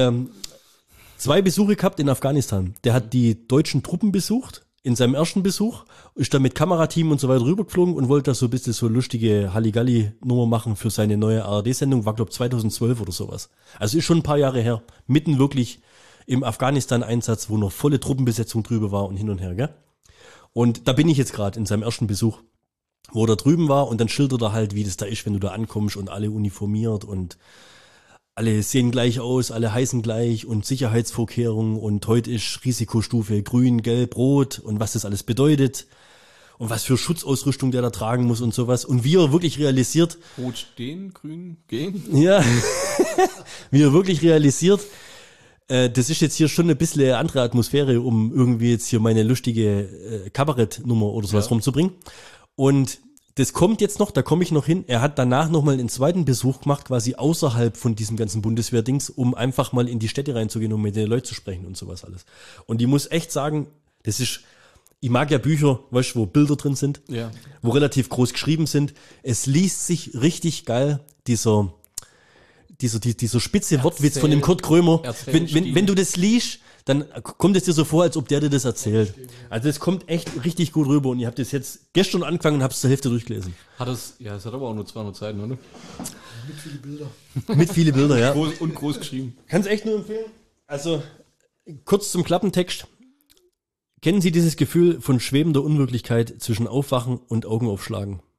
2 Besuche gehabt in Afghanistan. Der hat die deutschen Truppen besucht, in seinem ersten Besuch, ist dann mit Kamerateam und so weiter rübergeflogen und wollte da so ein bisschen so lustige Halligalli-Nummer machen für seine neue ARD-Sendung, war glaube 2012 oder sowas. Also ist schon ein paar Jahre her, mitten wirklich im Afghanistan-Einsatz, wo noch volle Truppenbesetzung drüber war und hin und her, gell? Und da bin ich jetzt gerade in seinem ersten Besuch, wo er da drüben war und dann schildert er halt, wie das da ist, wenn du da ankommst und alle uniformiert und alle sehen gleich aus, alle heißen gleich und Sicherheitsvorkehrungen und heute ist Risikostufe grün, gelb, rot und was das alles bedeutet und was für Schutzausrüstung der da tragen muss und sowas und wie er wirklich realisiert,
Rot stehen, grün gehen.
ja, wie er wirklich realisiert, das ist jetzt hier schon ein bisschen eine andere Atmosphäre, um irgendwie jetzt hier meine lustige Kabarettnummer oder sowas rumzubringen und das kommt jetzt noch, da komme ich noch hin. Er hat danach nochmal einen zweiten Besuch gemacht, quasi außerhalb von diesem ganzen Bundeswehrdings, um einfach mal in die Städte reinzugehen, um mit den Leuten zu sprechen und sowas alles. Und ich muss echt sagen, das ist, ich mag ja Bücher, weißt du, wo Bilder drin sind,
Ja.
wo relativ groß geschrieben sind. Es liest sich richtig geil, dieser spitze Wortwitz von dem Kurt Krömer. Wenn du das liest, dann kommt es dir so vor, als ob der dir das erzählt. Also das kommt echt richtig gut rüber und ich habe das jetzt gestern angefangen und habe es zur Hälfte durchgelesen.
Es hat aber auch nur 200 Seiten, oder?
Mit viele Bilder.
Mit viele Bilder, ja.
Groß geschrieben.
Kann's echt nur empfehlen. Also, kurz zum Klappentext. Kennen Sie dieses Gefühl von schwebender Unwirklichkeit zwischen Aufwachen und Augen aufschlagen?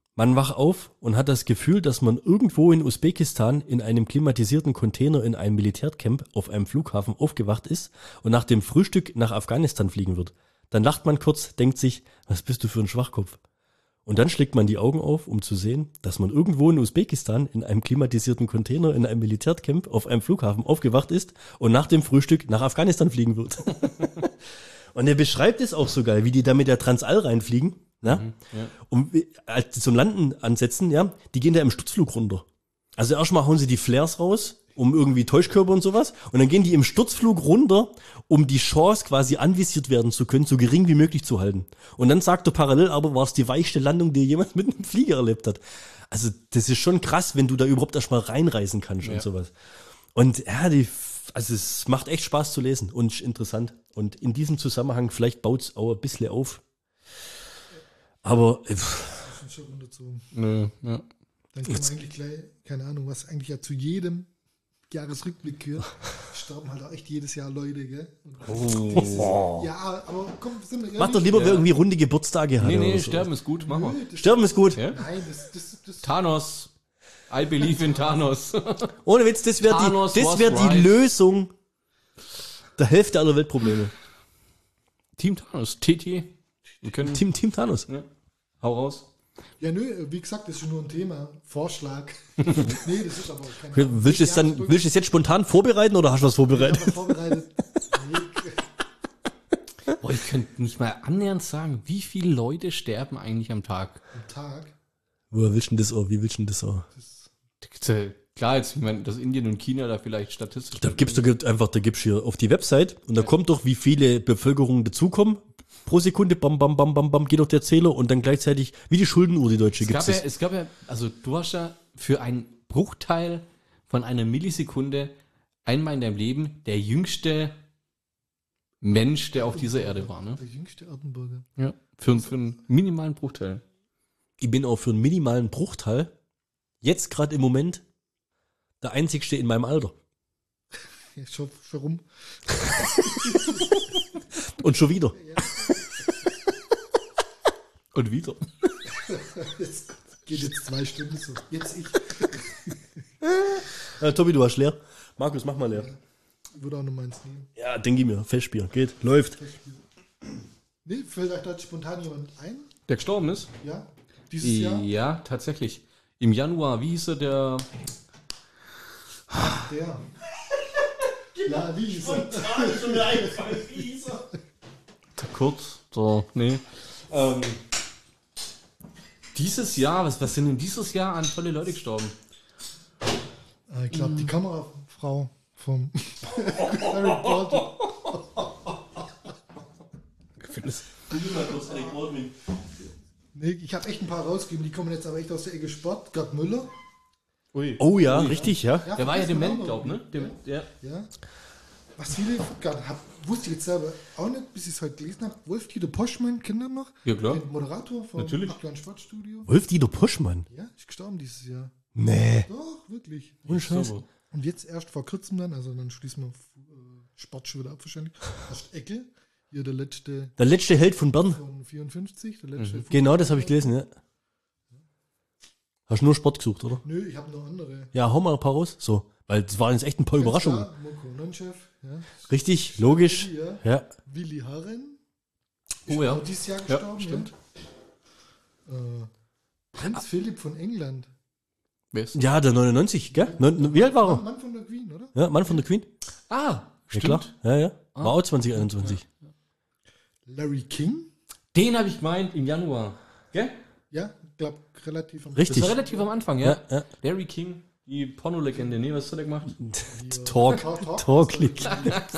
Man wacht auf und hat das Gefühl, dass man irgendwo in Usbekistan in einem klimatisierten Container in einem Militärcamp auf einem Flughafen aufgewacht ist und nach dem Frühstück nach Afghanistan fliegen wird. Dann lacht man kurz, denkt sich, was bist du für ein Schwachkopf? Und dann schlägt man die Augen auf, um zu sehen, dass man irgendwo in Usbekistan in einem klimatisierten Container in einem Militärcamp auf einem Flughafen aufgewacht ist und nach dem Frühstück nach Afghanistan fliegen wird. Und er beschreibt es auch so geil, wie die da mit der Transall reinfliegen. Ja? Und als die zum Landen ansetzen, ja, die gehen da im Sturzflug runter. Also erstmal hauen sie die Flares raus, um irgendwie Täuschkörper und sowas. Und dann gehen die im Sturzflug runter, um die Chance quasi anvisiert werden zu können, so gering wie möglich zu halten. Und dann sagt er parallel, aber war es die weichste Landung, die jemand mit einem Flieger erlebt hat. Also das ist schon krass, wenn du da überhaupt erstmal reinreisen kannst und sowas. Und ja, also es macht echt Spaß zu lesen und ist interessant. Und in diesem Zusammenhang, vielleicht baut es auch ein bisschen auf. Aber
Schon runterzogen.
Nö, ja.
Dann kann man eigentlich gleich, keine Ahnung, was eigentlich ja zu jedem Jahresrückblick gehört. Sterben halt auch echt jedes Jahr Leute, gell? Ja, aber komm, sind wir ehrlich?
mach doch lieber, wer irgendwie runde Geburtstage hat.
Nee,
oder so.
sterben ist gut, mach mal.
Sterben ist gut.
Ja?
Nein, das
Thanos. I believe in Thanos.
Ohne Witz, das wäre
Thanos
die, das
was
wär die
right.
Lösung der Hälfte aller Weltprobleme.
Team Thanos. TT. Wir können.
Team Thanos.
Ja. Hau raus.
Ja, nö, wie gesagt, das ist nur ein Thema. Vorschlag. Nee, das ist aber auch kein
Willst du es jetzt spontan vorbereiten oder hast du was vorbereitet?
vorbereitet. Nee,
Boah, ich könnte nicht mal annähernd sagen, wie viele Leute sterben eigentlich am Tag.
am Tag.
Woher willst du denn das auch? Wie willst du denn das auch?
Klar, jetzt, ich meine, dass Indien und China da vielleicht statistisch.
Da gibst du hier auf die Website und da kommt doch, wie viele Bevölkerung dazukommen. Pro Sekunde, bam, bam, bam, bam, bam, geht doch der Zähler und dann gleichzeitig, wie die Schuldenuhr, die deutsche, gibt's das.
Es gab ja, also du hast ja für einen Bruchteil von einer Millisekunde einmal in deinem Leben der jüngste Mensch, der auf dieser Erde war, ne?
Der jüngste Erdenbürger.
Ja. Für einen minimalen Bruchteil.
Ich bin auch für einen minimalen Bruchteil jetzt gerade im Moment der einzigste in meinem Alter.
Ja, schon rum.
Und schon wieder.
Und wieder.
Es geht jetzt 2 Stunden so. Jetzt ich.
Tobi, du hast leer. Markus, mach mal leer.
Würde auch noch meins nehmen.
Ja, denke ich mir. Festbier. Geht. Läuft.
Nee, fällt euch da spontan jemand ein?
Der gestorben ist?
Ja? Dieses Jahr?
Ja, tatsächlich. Im Januar, wie hieß er, der.
Der. Ja, wie hieß er?
Der Kurz, nee. Dieses Jahr, was sind denn dieses Jahr an tolle Leute gestorben?
Ich glaube, die Kamerafrau vom Eric Baldwin. Nee, ich habe echt ein paar rausgegeben, die kommen jetzt aber echt aus der Ecke Sport. Gerd Müller.
Ui.
Oh ja, richtig, ja.
Der war ja
vergessen wir
dement,
auch
glaub,
noch.
ne? Der.
Ja. Was viele, wusste ich jetzt selber auch nicht, bis ich es heute gelesen habe. Wolf-Dieter Poschmann, Kinder noch?
Ja, klar.
Der Moderator vom
Natürlich.
aktuellen Sportstudio.
Wolf-Dieter Poschmann?
Ja, ist gestorben dieses Jahr.
Nee.
Doch, wirklich.
Ohne Scheiß.
So.
Und jetzt erst vor kurzem dann, dann schließen wir Sport schon wieder ab wahrscheinlich. Erst Eckel, hier der letzte
Der letzte Held von Bern.
von 54, der letzte.
Genau, das habe ich gelesen, ja. Hast du nur Sport gesucht, oder?
Nö, ich habe noch andere.
Ja, hau mal ein paar raus. So. Weil es waren jetzt echt ein paar Überraschungen.
Klar, Moko Nonchef, ja.
Richtig, logisch.
Ja.
Ja.
Willi Harren.
Oh ja.
Auch dieses Jahr
Ja,
gestorben.
stimmt.
Prinz Philipp von England.
Wer ist?
Ja, der 99, gell? Wie alt war er?
Mann von der Queen, oder?
Ja, Mann von der Queen?
Ah,
Ja,
stimmt.
klar. Ja, ja. War auch 2021.
Larry King.
Den habe ich gemeint im Januar. Gell?
Ja, glaube relativ am
Richtig.
Das war relativ am Anfang, ja.
Ja.
Larry King, die Pornolegende. Nee, was hat er gemacht?
Talk-Lied.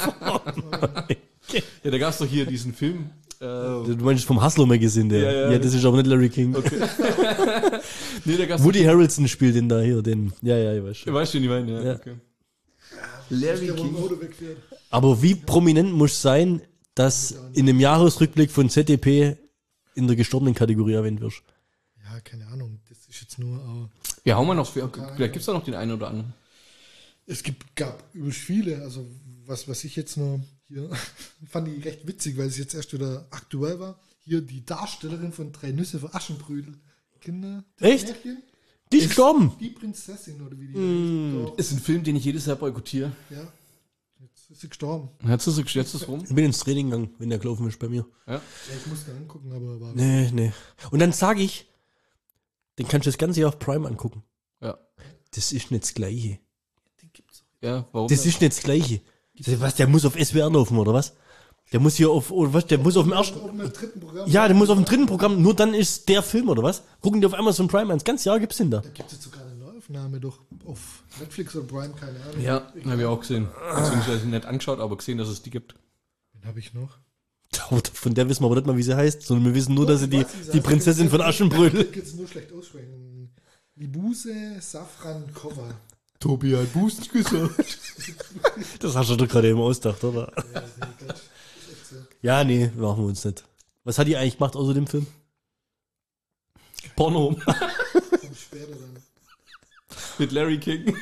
Ja, da gab es doch hier diesen Film.
Du meinst vom Hustler Magazine, der.
Ja, ja.
Ja, das ist aber nicht Larry King.
Nee, da gab's
Woody Harrelson spielt den da hier, den. Ja, ich weiß schon.
Weißt du, den ich meine? Ja.
Ja.
Okay.
Larry King. Auto wegfährt.
Aber wie prominent muss sein, dass in dem Jahresrückblick von ZDP in der gestorbenen Kategorie erwähnt wirst?
Ja, keine Ahnung. Das ist jetzt nur.
Ja, hau mal noch. Vielleicht gibt es da noch den einen oder anderen.
Gab übelst viele. Also, was ich jetzt noch hier fand ich recht witzig, weil es jetzt erst wieder aktuell war. Hier die Darstellerin von 3 Nüsse für Aschenbrödel. Kinder.
Echt?
Märchen?
Die ist gestorben.
Die Prinzessin oder wie die heißt. Doch,
Ist ein Film, den ich jedes Jahr boykottiere.
ja. Jetzt ist sie gestorben.
Jetzt ist es rum.
Ich bin ins Training gegangen, wenn der gelaufen ist bei mir.
Ja.
Ja, ich muss da angucken, aber war.
Nee. Und dann sage ich, den kannst du das ganze Jahr auf Prime angucken.
Ja.
Das ist nicht das Gleiche.
Den gibt's doch.
Ja, warum?
Das ist nicht das Gleiche. Was, der muss auf SWR laufen, oder was? Der muss hier auf, oder was, der muss auf dem ersten,
Auf dem dritten Programm.
ja, der muss auf dem dritten Programm, nur dann ist der Film, oder was? Gucken die auf Amazon Prime an, das ganze Jahr gibt's den da.
Da gibt es jetzt sogar eine Neuaufnahme doch auf Netflix oder Prime, keine Ahnung.
Ja, habe ich auch gesehen. Beziehungsweise nicht angeschaut, aber gesehen, dass es die gibt.
Den habe ich noch.
Von der wissen wir aber nicht mal, wie sie heißt, sondern wir wissen nur, dass sie
Ich weiß, wie sie
die
heißt.
Prinzessin von Aschenbrödel.
Ich kann es nur schlecht aussprechen. Libuse Safrankova.
Tobi hat Boost gesagt.
Das hast du doch gerade eben ausgedacht, oder?
Ja, nee, Gott. Ist echt so.
Ja, nee, machen wir uns nicht. Was hat die eigentlich gemacht außer dem Film?
Porno.
Kommt später dann.
Mit Larry King.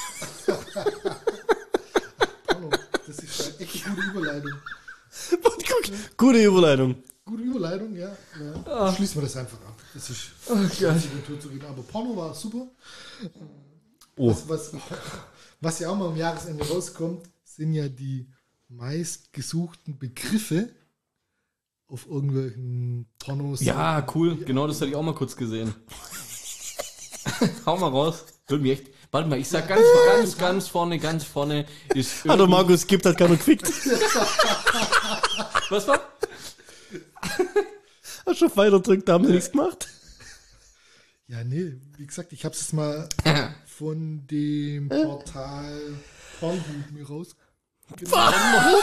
Porno. Das ist eine echt gute Überleitung.
Gute Überleitung.
Gute Überleitung, ja. Schließen wir das einfach ab. Das ist Tour zu reden. Aber Porno war super.
Oh.
Was ja auch mal am Jahresende rauskommt, sind ja die meistgesuchten Begriffe auf irgendwelchen Pornos.
Ja, cool. Genau, das hatte ich auch mal kurz gesehen. Hau mal raus. Würde mich echt. Warte mal, ich sag ganz vorne ist.
Hat der Markus gibt, hat keiner gefickt.
Was war?
Hast schon weiter drückt, da haben wir nichts gemacht.
Ja, nee, wie gesagt, ich habe es mal von dem Portal Pornhub mir rausgenommen.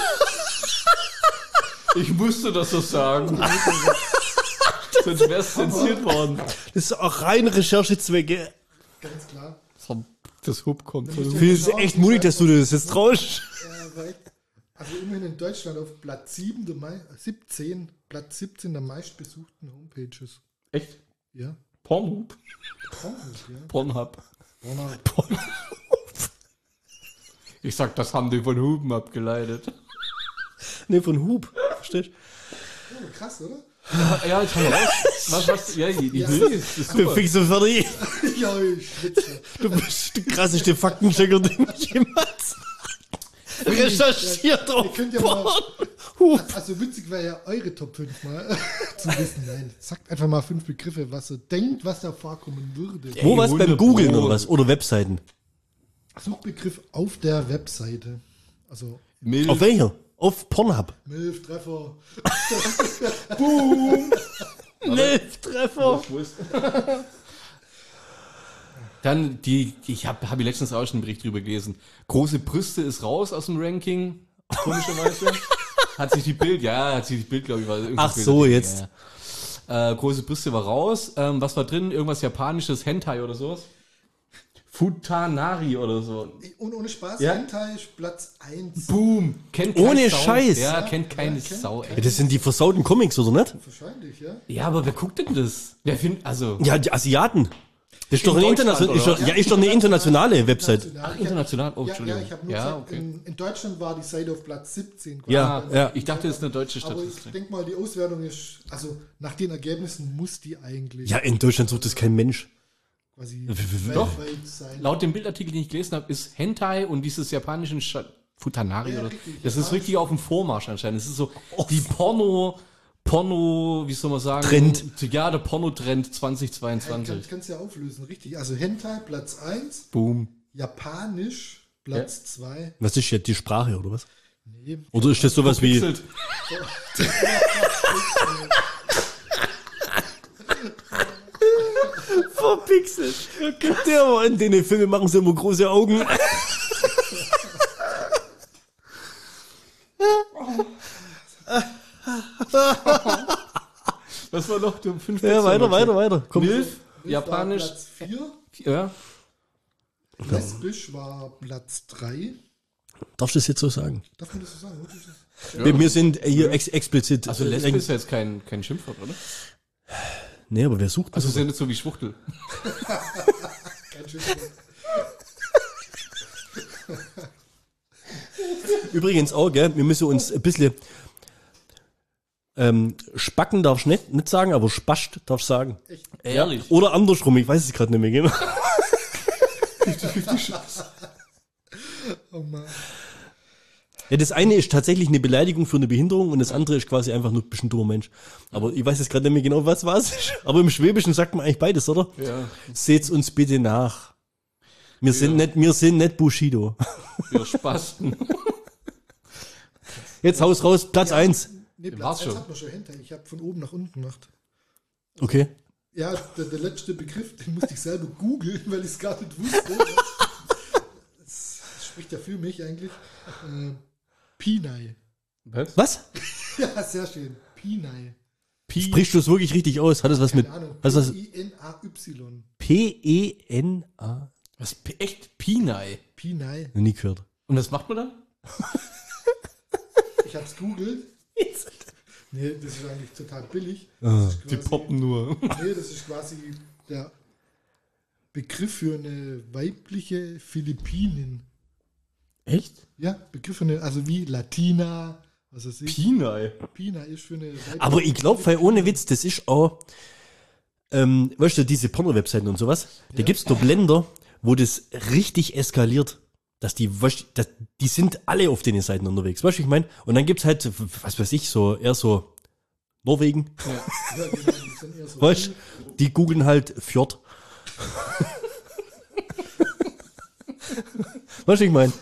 Ich musste das so sagen. Sonst wäre es zensiert worden.
Das ist auch rein Recherchezwecke.
Ganz klar.
Das Hub kommt.
Ich finde es echt mutig, dass du dir das jetzt traust.
Also immerhin in Deutschland auf Platz 7 Platz 17 der meistbesuchten Homepages.
Echt?
Ja.
Pornhub?
Pornhub, ja.
Pornhub.
Pornhub.
Ich sag, das haben die von Huben abgeleitet.
Ne, von Hub. Verstehst
Oh, krass, oder?
Ja, jetzt haben wir raus. Was? Ja, die Hilfe ist
du?
super.
Fix und fertig.
Ja, ich schwitze.
Du bist der krasseste Faktenchecker, den ich jemals recherchiert
Ihr
auf
könnt ja mal,
Hub.
also witzig wäre ja eure Top 5 mal zu wissen. Nein, sagt einfach mal 5 Begriffe, was ihr denkt, was da vorkommen würde.
Wo was? Beim Googlen
100
oder was? Oder Webseiten?
Suchbegriff auf der Webseite. Also
Milch.
Auf welcher? Auf Pornhub.
Milf, Treffer.
Treffer.
Dann ich habe letztens auch schon einen Bericht drüber gelesen. Große Brüste ist raus aus dem Ranking. Komischerweise. hat sich die Bild, glaube ich, war irgendwie.
Ach so, jetzt.
Ja. Große Brüste war raus. Was war drin? Irgendwas Japanisches, Hentai oder sowas? Futanari oder so.
Und ohne Spaß,
Ja.
Hentai ist Platz 1.
Boom. Kennt keine
Ohne
Sau.
Scheiß.
Ja, kennt keine
kennt
Sau.
Ja, das sind die versauten Comics, oder nicht?
Wahrscheinlich, ja.
Ja, aber wer guckt denn das? Wer findet, also.
Ja, die Asiaten. Das ist doch,
In
eine
Deutschland,
ist doch,
oder?
ja, ist doch eine internationale Website.
Ach, international? Oh,
Ja,
Entschuldigung.
ich habe nur
Ja,
gesagt,
okay.
in Deutschland war die Seite auf Platz 17.
Ja, ja.
Ich dachte, das ist eine deutsche
Aber ich
Statistik.
denke mal, die Auswertung ist, also nach den Ergebnissen muss die eigentlich
Ja, in Deutschland sucht das kein Mensch.
quasi
Doch.
weltweit sein.
Laut dem Bildartikel, den ich gelesen habe, ist Hentai und dieses japanische Futanari
Ja,
oder
richtig.
das ist richtig auf dem Vormarsch anscheinend. Das ist so die Porno, wie soll man sagen?
Trend.
Ja, der Pornotrend
Ja,
2022.
kannst du ja auflösen, richtig. Also Hentai Platz 1,
Boom.
Japanisch Platz 2.
Was ist jetzt die Sprache, oder was?
Nee,
Oder ist das sowas wie...
Verpixelt.
Verpixelt. Der war in den Filmen machen sie immer große Augen.
Was war noch? Du 5
Ja, weiter. Komm.
Milf, Japanisch.
War Platz 4,
Ja.
Lesbisch war Platz 3.
Darfst du das jetzt so sagen?
Darf man das so sagen? Wirklich?
Wir sind hier explizit...
Also Lesbe ist ja jetzt kein Schimpfwort, oder?
Nee, aber wer sucht das?
Also ist ja nicht so wie Schwuchtel.
Kein schönes
Übrigens auch, gell, wir müssen uns ein bisschen... Spacken darfst du nicht sagen, aber Spast darfst du sagen.
Ehrlich.
Oder andersrum, ich weiß es gerade nicht mehr genau.
Oh Mann.
Ja, das eine ist tatsächlich eine Beleidigung für eine Behinderung und das andere ist quasi einfach nur ein bisschen dummer Mensch. Aber ich weiß jetzt gerade nicht mehr genau, was ist. Aber im Schwäbischen sagt man eigentlich beides, oder?
Ja.
Seht's uns bitte nach. Wir sind nicht Bushido.
Wir Spasten.
Jetzt Haus raus, Platz 1.
Nee,
war's
Platz 1
schon.
hat man schon hinter. Ich habe von oben nach unten gemacht.
Okay.
Ja, der letzte Begriff, den musste ich selber googeln, weil ich es gar nicht wusste. Das spricht ja für mich eigentlich. Pinai.
Was?
Ja, sehr schön. Pinai.
Sprichst du es wirklich richtig aus? Hat es was mit
Keine Ahnung.
was
P-I-N-A-Y.
P-E-N-A?
Was? Echt? Pinai.
Pinai.
Noch nie gehört.
Und was macht man dann?
Ich habe es googelt. Nee, das ist eigentlich total billig.
Ah.
Das ist
Die
quasi-
poppen nur.
Nee, das ist quasi der Begriff für eine weibliche Philippinin.
Echt?
Ja, Begriff für eine, also wie Latina, was weiß ich.
Pinai.
Pina ist für eine weibliche
Aber ich glaube, weil ohne Witz, das ist auch, weißt du, diese Porno-Webseiten und sowas, da gibt's doch Blender, wo das richtig eskaliert. Dass die, weißt, die sind alle auf den Seiten unterwegs, weißt du, ich meine? Und dann gibt's halt, was weiß ich, so, eher so Norwegen,
Ja, genau, die sind eher so
weißt du, die googeln halt Fjord. Weißt du, ich meine?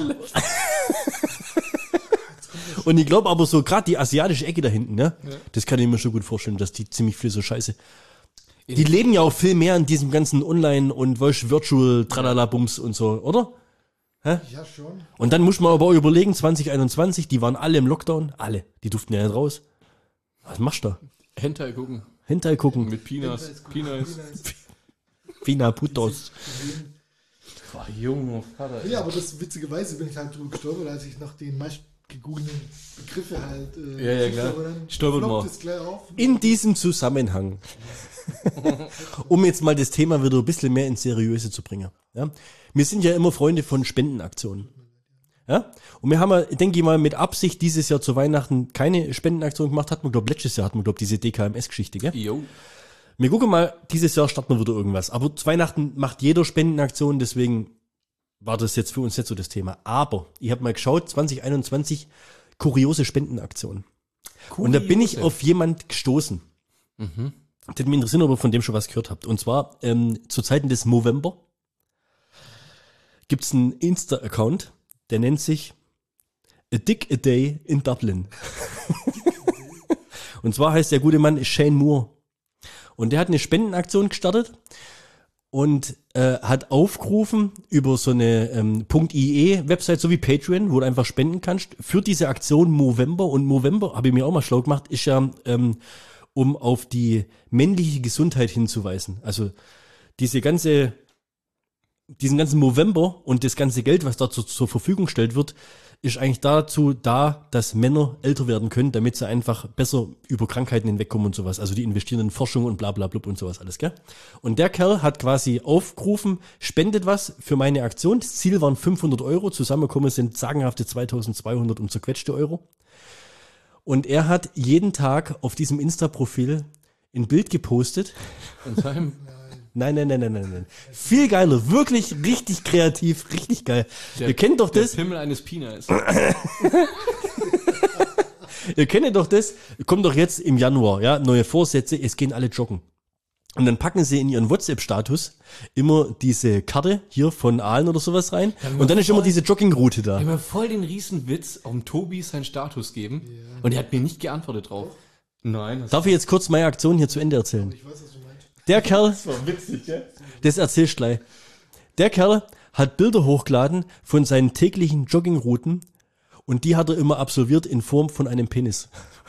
Und ich glaube aber so, gerade die asiatische Ecke da hinten, ne? Das kann ich mir schon gut vorstellen, dass die ziemlich viel so Scheiße. Die leben ja auch viel mehr in diesem ganzen Online- und Virtual Tralala-Bums und so, oder?
Ja, schon.
Und dann muss man aber auch überlegen, 2021, die waren alle im Lockdown, alle, die durften ja nicht raus. Was machst du da?
Hentai gucken.
Hentai gucken,
Mit Pinas. Pinais.
Fina Putos.
Boah, Junge, Vater.
Ja, aber das witzigerweise bin ich halt drüber gestolpert, als ich nach den meist gegoogelten Begriffe halt
Ja, klar.
aber dann
Stolpert
floppt
man.
es gleich auf.
In diesem Zusammenhang, um jetzt mal das Thema wieder ein bisschen mehr ins Seriöse zu bringen. Ja? Wir sind ja immer Freunde von Spendenaktionen. Ja? Und wir haben ja, denke ich mal, mit Absicht dieses Jahr zu Weihnachten keine Spendenaktion gemacht. Hatten wir, glaube letztes Jahr hatten wir, glaube diese DKMS-Geschichte, gell?
Jo.
Wir gucken mal, dieses Jahr starten wir wieder irgendwas. Aber zu Weihnachten macht jeder Spendenaktion, deswegen war das jetzt für uns nicht so das Thema. Aber ich habe mal geschaut, 2021, kuriose Spendenaktion. Und da bin ich auf jemand gestoßen. Das mich interessiert, ob ihr von dem schon was gehört habt. Und zwar zu Zeiten des Movember gibt's einen Insta-Account, der nennt sich A Dick a Day in Dublin. Und zwar heißt der gute Mann Shane Moore. Und der hat eine Spendenaktion gestartet und hat aufgerufen über so eine .ie-Website, so wie Patreon, wo du einfach spenden kannst, für diese Aktion Movember. Und Movember, habe ich mir auch mal schlau gemacht, ist ja, um auf die männliche Gesundheit hinzuweisen. Also diesen ganzen Movember und das ganze Geld, was dazu zur Verfügung gestellt wird, ist eigentlich dazu da, dass Männer älter werden können, damit sie einfach besser über Krankheiten hinwegkommen und sowas. Also die investieren in Forschung und bla bla blub und sowas alles, gell? Und der Kerl hat quasi aufgerufen, spendet was für meine Aktion. Das Ziel waren 500 Euro, zusammengekommen sind sagenhafte 2200 und zerquetschte Euro. Und er hat jeden Tag auf diesem Insta-Profil ein Bild gepostet.
In seinem
Nein. Viel geiler, wirklich richtig kreativ, richtig geil. Ihr kennt doch das.
Der Pimmel eines Pinais.
Ihr kennt doch das, kommt doch jetzt im Januar, ja, neue Vorsätze, es gehen alle joggen. Und dann packen sie in ihren WhatsApp-Status immer diese Karte hier von Aalen oder sowas rein. Und dann ist immer diese Joggingroute da.
Ich habe mir voll den Riesenwitz um Tobi seinen Status geben. Und er hat mir nicht geantwortet drauf. Nein. Das
Darf ich jetzt kurz meine Aktion hier zu Ende erzählen?
Ich weiß, was du meinst.
Der Kerl,
war witzig, ja?
das erzählst du gleich. Der Kerl hat Bilder hochgeladen von seinen täglichen Joggingrouten und die hat er immer absolviert in Form von einem Penis.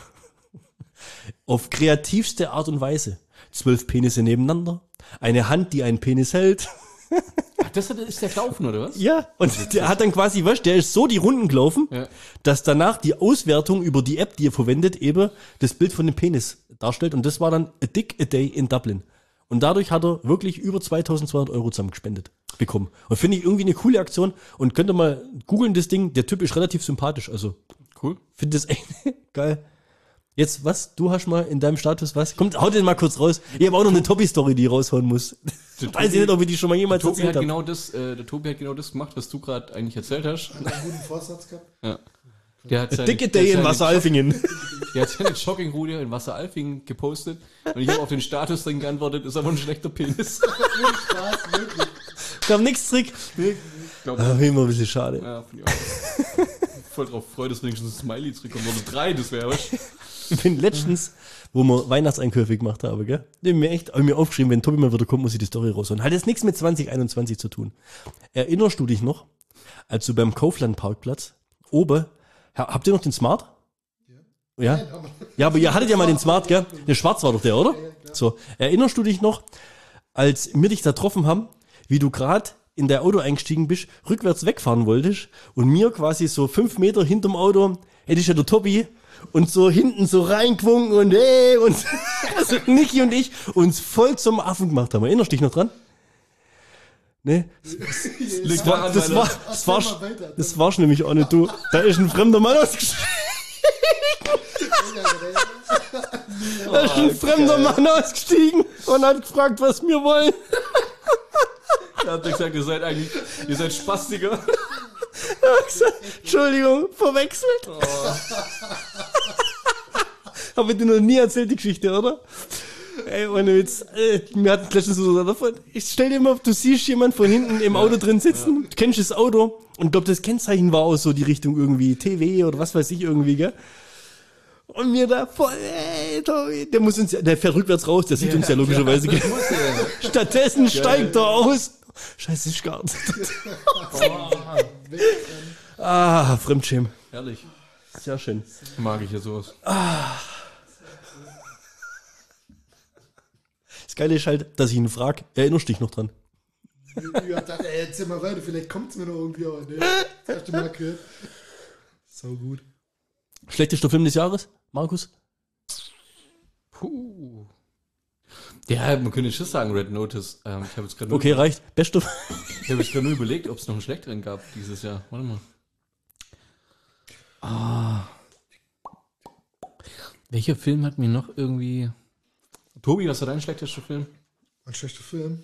Auf kreativste Art und Weise. 12 Penisse nebeneinander, eine Hand, die einen Penis hält.
Ach, ist der gelaufen, oder was?
Ja, und der hat dann quasi, weißt, der ist so die Runden gelaufen,
Ja.
dass danach die Auswertung über die App, die er verwendet, eben das Bild von dem Penis darstellt. Und das war dann A Dick a Day in Dublin. Und dadurch hat er wirklich über 2200 Euro zusammengespendet bekommen. Und finde ich irgendwie eine coole Aktion. Und könnt ihr mal googeln, das Ding. Der Typ ist relativ sympathisch. Also,
Cool.
finde das echt geil. Jetzt, was? Du hast mal in deinem Status was? Kommt, hau den mal kurz raus. Ich habe auch noch eine Tobi-Story, die ich raushauen muss. Weiß ich nicht, ob ich die schon mal jemals
Der Tobi
erzählt
hat
habe.
der Tobi hat genau das gemacht, was du gerade eigentlich erzählt hast.
Einen guten Vorsatz gehabt.
Ja. Der hat
Dicke Day in Wasseralfingen.
Der hat seine Joggingrudel in Wasseralfingen gepostet und ich habe auf den Status dann geantwortet, ist aber ein schlechter Penis.
Spaß, wirklich.
Kam nix zurück.
Glaub,
Immer ein bisschen schade.
ja, finde ich auch. Voll drauf freut, dass wenigstens ein Smiley zurückkommt. Oder 3, das wäre was.
Ich bin letztens, wo wir Weihnachtseinkäufe gemacht haben, gell? Die haben mir aufgeschrieben, wenn Tobi mal wieder kommt, muss ich die Story raushauen. Hat jetzt nichts mit 2021 zu tun. Erinnerst du dich noch, als du beim Kaufland-Parkplatz oben, habt ihr noch den Smart? Ja. Ja, aber ihr hattet ja mal den Smart, gell? Der Schwarz war doch der, oder? So. Erinnerst du dich noch, als wir dich da getroffen haben, wie du gerade in der Auto eingestiegen bist, rückwärts wegfahren wolltest und mir quasi so 5 Meter hinterm Auto, hätte ja der Tobi und so hinten so reingewunken und also Niki und ich uns voll zum Affen gemacht haben. Erinnerst du dich noch dran? Ne? Das war's nämlich auch nicht du. Da ist ein fremder Mann ausgestiegen. Da ist ein fremder Mann ausgestiegen und hat gefragt, was wir wollen.
Er hat gesagt, ihr seid Spastiker.
Er hat gesagt, Entschuldigung, verwechselt. Hab ich dir noch nie erzählt, die Geschichte, oder? Ey, ohne Witz. Wir hatten letztens so davon. Ich stell dir mal, du siehst jemand von hinten im Auto drin sitzen, du kennst das Auto und glaub, das Kennzeichen war auch so die Richtung irgendwie TV oder was weiß ich irgendwie, gell? Und mir da voll, ey, Tobi, der fährt rückwärts raus, der sieht uns ja logischerweise, gell? Stattdessen steigt er aus. Scheiße, ich gar nicht. Fremdschämen.
Herrlich.
Sehr schön.
Mag ich ja sowas.
Das Geile ist halt, dass ich ihn frage, erinnerst du dich noch dran?
Ja, erzähl mal weiter, vielleicht kommt es mir noch irgendwie auch. Ne? Das hast du mal gehört. So gut.
Schlechtester Film des Jahres, Markus?
Puh. Ja, man könnte schon sagen Red Notice. Ich habe jetzt gerade
Okay, reicht. Bester.
Ich habe jetzt gerade nur überlegt, ob es noch einen schlechteren gab dieses Jahr. Warte mal. Welcher Film hat mir noch irgendwie... Tobi, was war dein schlechtester Film?
Ein schlechter Film.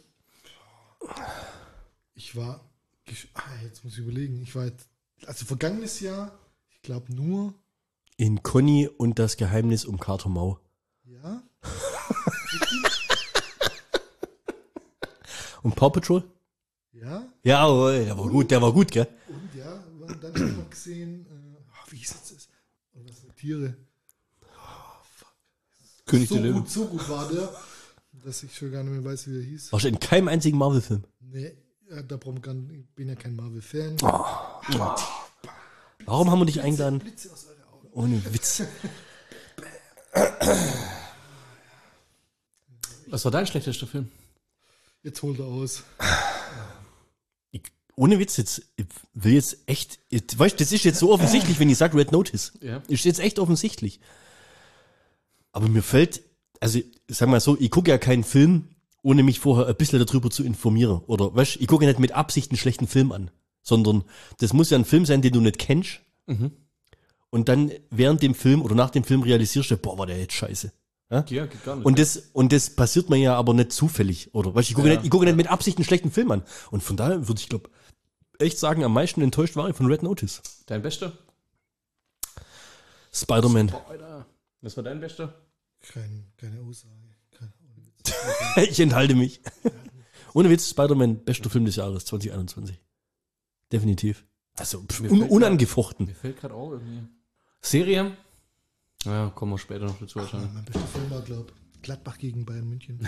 Ich war... jetzt muss ich überlegen. Ich war jetzt... Also vergangenes Jahr, ich glaube nur...
In Conny und das Geheimnis um Kater Mau.
Ja?
Und Paw Patrol?
Ja?
Ja, der war gut, gell?
Und ja, dann habe ich noch gesehen... wie hieß das? Und was mit Tiere?
König der Löwen.
So gut war der, dass ich schon gar nicht mehr weiß, wie er hieß.
Warst du in keinem einzigen Marvel-Film?
Nee, da brauchen wir gar nicht, ich bin ja kein Marvel-Fan.
Warum haben wir dich eingeladen?
Blitze aus euren Augen.
Ohne Witz.
Was war dein schlechtester Film?
Jetzt holt er aus.
Ohne Witz, ich will jetzt echt, weißt du, das ist jetzt so offensichtlich, wenn ich sage Red Notice.
Ja.
Ist jetzt echt offensichtlich. Aber mir fällt, also ich sag mal so, ich gucke ja keinen Film, ohne mich vorher ein bisschen darüber zu informieren. Oder weißt du, ich gucke ja nicht mit Absicht einen schlechten Film an, sondern das muss ja ein Film sein, den du nicht kennst.
Mhm.
Und dann während dem Film oder nach dem Film realisierst du, boah, war der jetzt scheiße. Ja,
geht gar nicht.
Und das passiert mir ja aber nicht zufällig, oder? Weißt du, ich gucke nicht mit Absicht einen schlechten Film an. Und von daher würde ich, glaube echt sagen, am meisten enttäuscht war ich von Red Notice.
Dein Bester?
Spider-Man.
Alter. Was war dein Bester?
Keine Aussage.
Ich enthalte mich. Ohne Witz, Spider-Man, bester Film des Jahres 2021. Definitiv. Also unangefochten.
Mir fällt gerade auch irgendwie. Serie? Ja, kommen wir später noch dazu wahrscheinlich.
Mein bester Film war, glaube ich, Gladbach gegen Bayern München.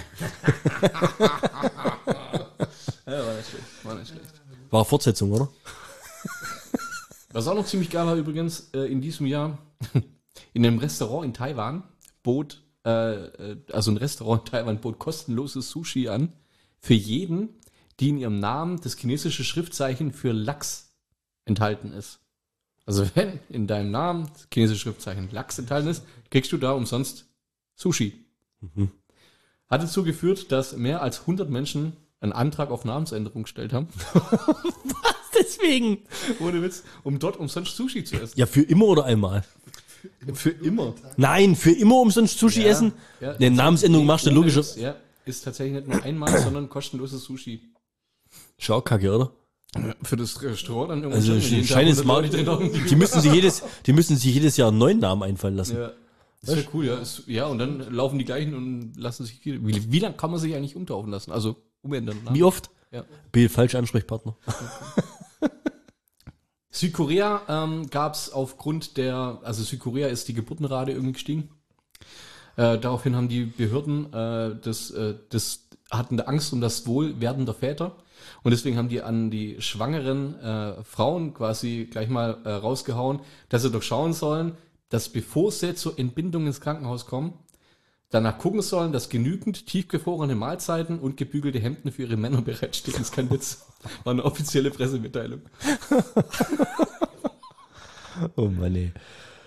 Ja, war nicht schlecht.
War Fortsetzung, oder?
Was auch noch ziemlich geil war übrigens, in diesem Jahr, in einem Restaurant in Taiwan bot kostenloses Sushi an für jeden, die in ihrem Namen das chinesische Schriftzeichen für Lachs enthalten ist. Also wenn in deinem Namen das chinesische Schriftzeichen Lachs enthalten ist, kriegst du da umsonst Sushi.
Mhm.
Hat dazu geführt, dass mehr als 100 Menschen einen Antrag auf Namensänderung gestellt haben.
Deswegen.
Ohne Witz, um dort umsonst Sushi zu essen.
Ja, für immer oder einmal.
Für immer.
Nein, für immer umsonst Sushi essen?
Ja,
Eine Namensänderung machst du logisch.
Ja, ist tatsächlich nicht nur einmal, sondern kostenloses Sushi.
Schau, kacke, oder?
Für das Restaurant dann irgendwann
Also
schon, wenn jeden Tag
scheint
100
mal,
Leute drin hocken.
die müssen sich jedes Jahr einen neuen Namen einfallen lassen.
Ja. Das wäre cool, ja. Ja, und dann laufen die gleichen und lassen sich. Wie lange kann man sich eigentlich umtaufen lassen? Also umändern. Ne?
Wie oft?
Ja.
Bin falscher Ansprechpartner.
Südkorea gab es aufgrund also Südkorea ist die Geburtenrate irgendwie gestiegen. Daraufhin haben die Behörden hatten Angst um das Wohlwerden der Väter. Und deswegen haben die an die schwangeren Frauen quasi gleich mal rausgehauen, dass sie doch schauen sollen, dass bevor sie zur Entbindung ins Krankenhaus kommen, danach gucken sollen, dass genügend tiefgefrorene Mahlzeiten und gebügelte Hemden für ihre Männer bereitstehen. Das ist kein Witz. War eine offizielle Pressemitteilung.
Oh Mann, ey.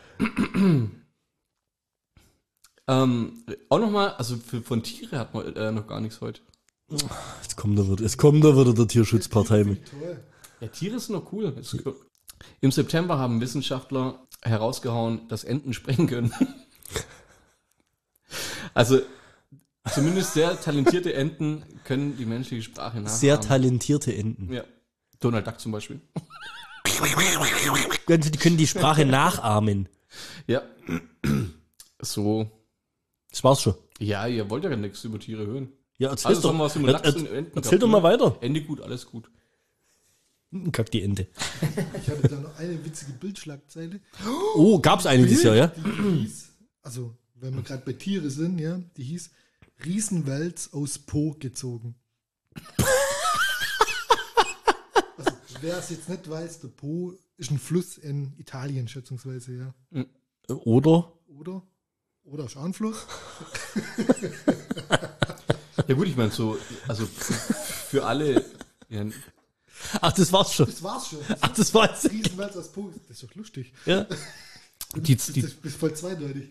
Auch nochmal, also von Tiere hat man noch gar nichts heute.
Es kommt da wieder der Tierschutzpartei mit.
Toll.
Ja, Tiere sind noch cool. Im September haben Wissenschaftler herausgehauen, dass Enten sprechen können. Also zumindest sehr talentierte Enten können die menschliche Sprache nachahmen.
Sehr talentierte Enten.
Ja. Donald Duck zum Beispiel.
Die können die Sprache nachahmen.
Ja. So.
Das war's schon.
Ja, ihr wollt ja nichts über Tiere hören.
Ja, erzähl
Also
doch.
sagen wir was über Lachs und Enten.
Erzähl doch mal weiter.
Ende gut, alles gut.
Kack die Ente.
Ich hatte da noch eine witzige Bildschlagzeile.
Oh, gab's eine dieses Jahr, ja?
Die hieß, also wenn wir gerade bei Tiere sind, ja, die hieß Riesenwels aus Po gezogen. Also, wer es jetzt nicht weiß, der Po ist ein Fluss in Italien, schätzungsweise, ja.
Oder?
Oder ist auch ein Fluss.
Ja gut, ich meine so, also für alle. Ja,
Ach, das war's schon.
Das war's schon.
Ach, das war's.
Riesenwels aus Po, das ist doch lustig.
Ja.
die
Das ist voll zweideutig.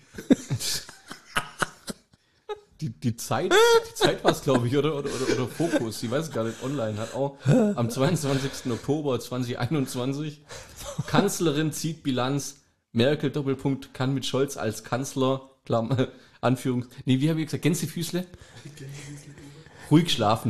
Die Zeit war es, glaube ich, oder Fokus, ich weiß gar nicht, online hat auch am 22. Oktober 2021 Kanzlerin zieht Bilanz, Merkel Doppelpunkt kann mit Scholz als Kanzler, Klammer, Anführungs... Nee, wie habe ich gesagt, Gänsefüßle? Ruhig schlafen.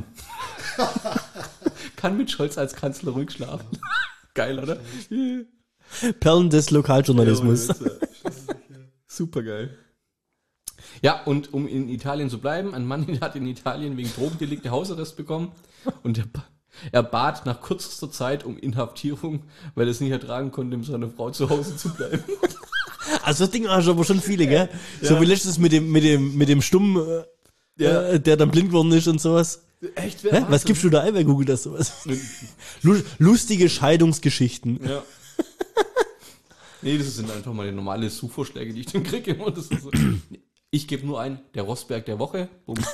Kann mit Scholz als Kanzler ruhig schlafen. Geil, oder?
Perlen des Lokaljournalismus.
Super geil. Ja, und um in Italien zu bleiben, ein Mann hat in Italien wegen Drogendelikte Hausarrest bekommen und er bat nach kürzester Zeit um Inhaftierung, weil er es nicht ertragen konnte, mit seiner Frau zu Hause zu bleiben.
Also das Ding hast du aber schon viele, gell? Ja. So wie letztes mit dem Stumm, der dann blind geworden ist und sowas.
Echt?
Hä? Was gibst du da ein bei Google das sowas? Lustige Scheidungsgeschichten.
Ja. Nee, das sind einfach mal die normale Suchvorschläge, die ich dann kriege. Und das ist so. Ich gebe nur ein, der Rosberg der Woche.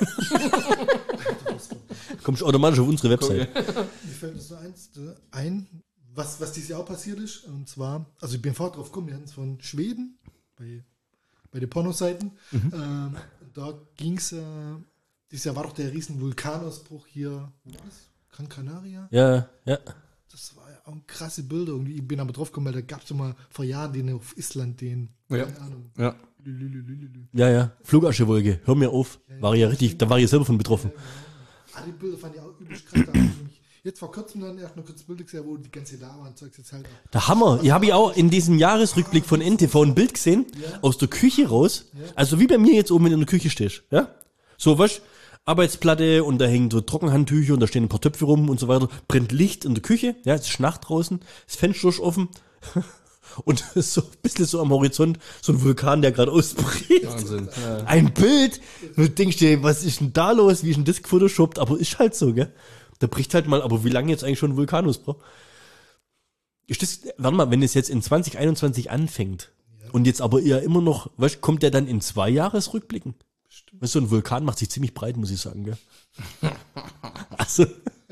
Kommst automatisch auf unsere Website.
Mir fällt uns nur eins ein, was dieses Jahr auch passiert ist. Und zwar, also ich bin vorher drauf gekommen, wir hatten es von Schweden, bei den Pornoseiten. Da ging es, dieses Jahr war doch der riesen Vulkanausbruch hier, wo war das? Gran Canaria?
Ja.
Das war ja auch krasse Bilder. Und ich bin aber drauf gekommen, weil da gab es mal vor Jahren den auf Island, keine Ahnung.
Ja.
Ja. Flugaschewolke. Hör mir auf. War ja richtig, da war ich selber von betroffen.
Die Bilder fand ich auch übelst krass. Da hab ich mich jetzt vor kurzem dann erst noch kurz Bilder gesehen, wo die ganze Lava und Zeugs jetzt halt.
Der Hammer. Ich habe ja auch in diesem Jahresrückblick von NTV ein Bild gesehen, aus der Küche raus. Also wie bei mir jetzt oben in der Küche stehst. Ja? So, was? Arbeitsplatte und da hängen so Trockenhandtücher und da stehen ein paar Töpfe rum und so weiter. Brennt Licht in der Küche. Ja, es ist Nacht draußen. Das Fenster ist offen. Und so ein bisschen so am Horizont so ein Vulkan, der gerade ausbricht.
Wahnsinn. Ja.
Ein Bild. Du denkst dir, was ist denn da los? Wie ist denn das gefotoshoppt? Aber ist halt so, gell? Da bricht halt mal, aber wie lange jetzt eigentlich schon ein Vulkan ausbricht? Warte mal, wenn es jetzt in 2021 anfängt und jetzt aber eher immer noch, weißt, kommt der dann in 2 Jahresrückblicken? Weißt du, so ein Vulkan macht sich ziemlich breit, muss ich sagen, gell? Also.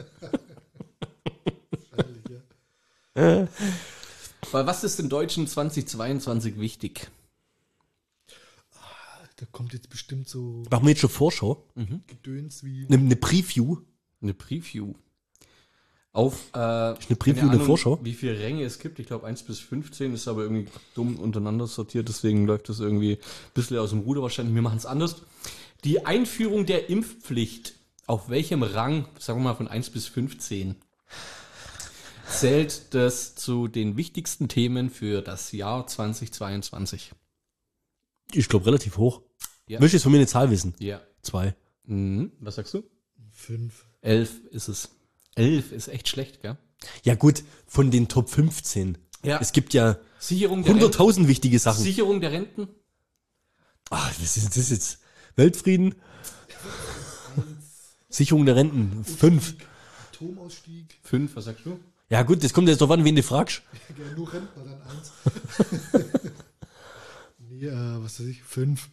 Weil was ist den Deutschen 2022 wichtig?
Da kommt jetzt bestimmt so
Machen wir jetzt schon Vorschau?
Gedöns wie.
Eine Preview?
Eine Preview. Auf
eine Preview,
keine
eine
Ahnung,
Vorschau?
wie viele Ränge es gibt. Ich glaube 1 bis 15 ist aber irgendwie dumm untereinander sortiert, deswegen läuft das irgendwie ein bisschen aus dem Ruder wahrscheinlich. Wir machen es anders. Die Einführung der Impfpflicht, auf welchem Rang, sagen wir mal von 1 bis 15, zählt das zu den wichtigsten Themen für das Jahr 2022?
Ich glaube relativ hoch.
Ja.
Möchtest du jetzt von mir eine Zahl wissen?
Ja.
2.
Was sagst du?
5.
11 ist es. 11 ist echt schlecht, gell?
Ja gut, von den Top 15.
Ja.
Es gibt ja
Sicherung der Renten.
100.000 wichtige Sachen.
Sicherung der Renten?
Was ist das jetzt? Weltfrieden? Sicherung der Renten. 5.
Atomausstieg.
5, was sagst du?
Ja gut, das kommt jetzt drauf an, wen du fragst.
Ja, nur Rentner, dann 1. Nee, was weiß ich, 5.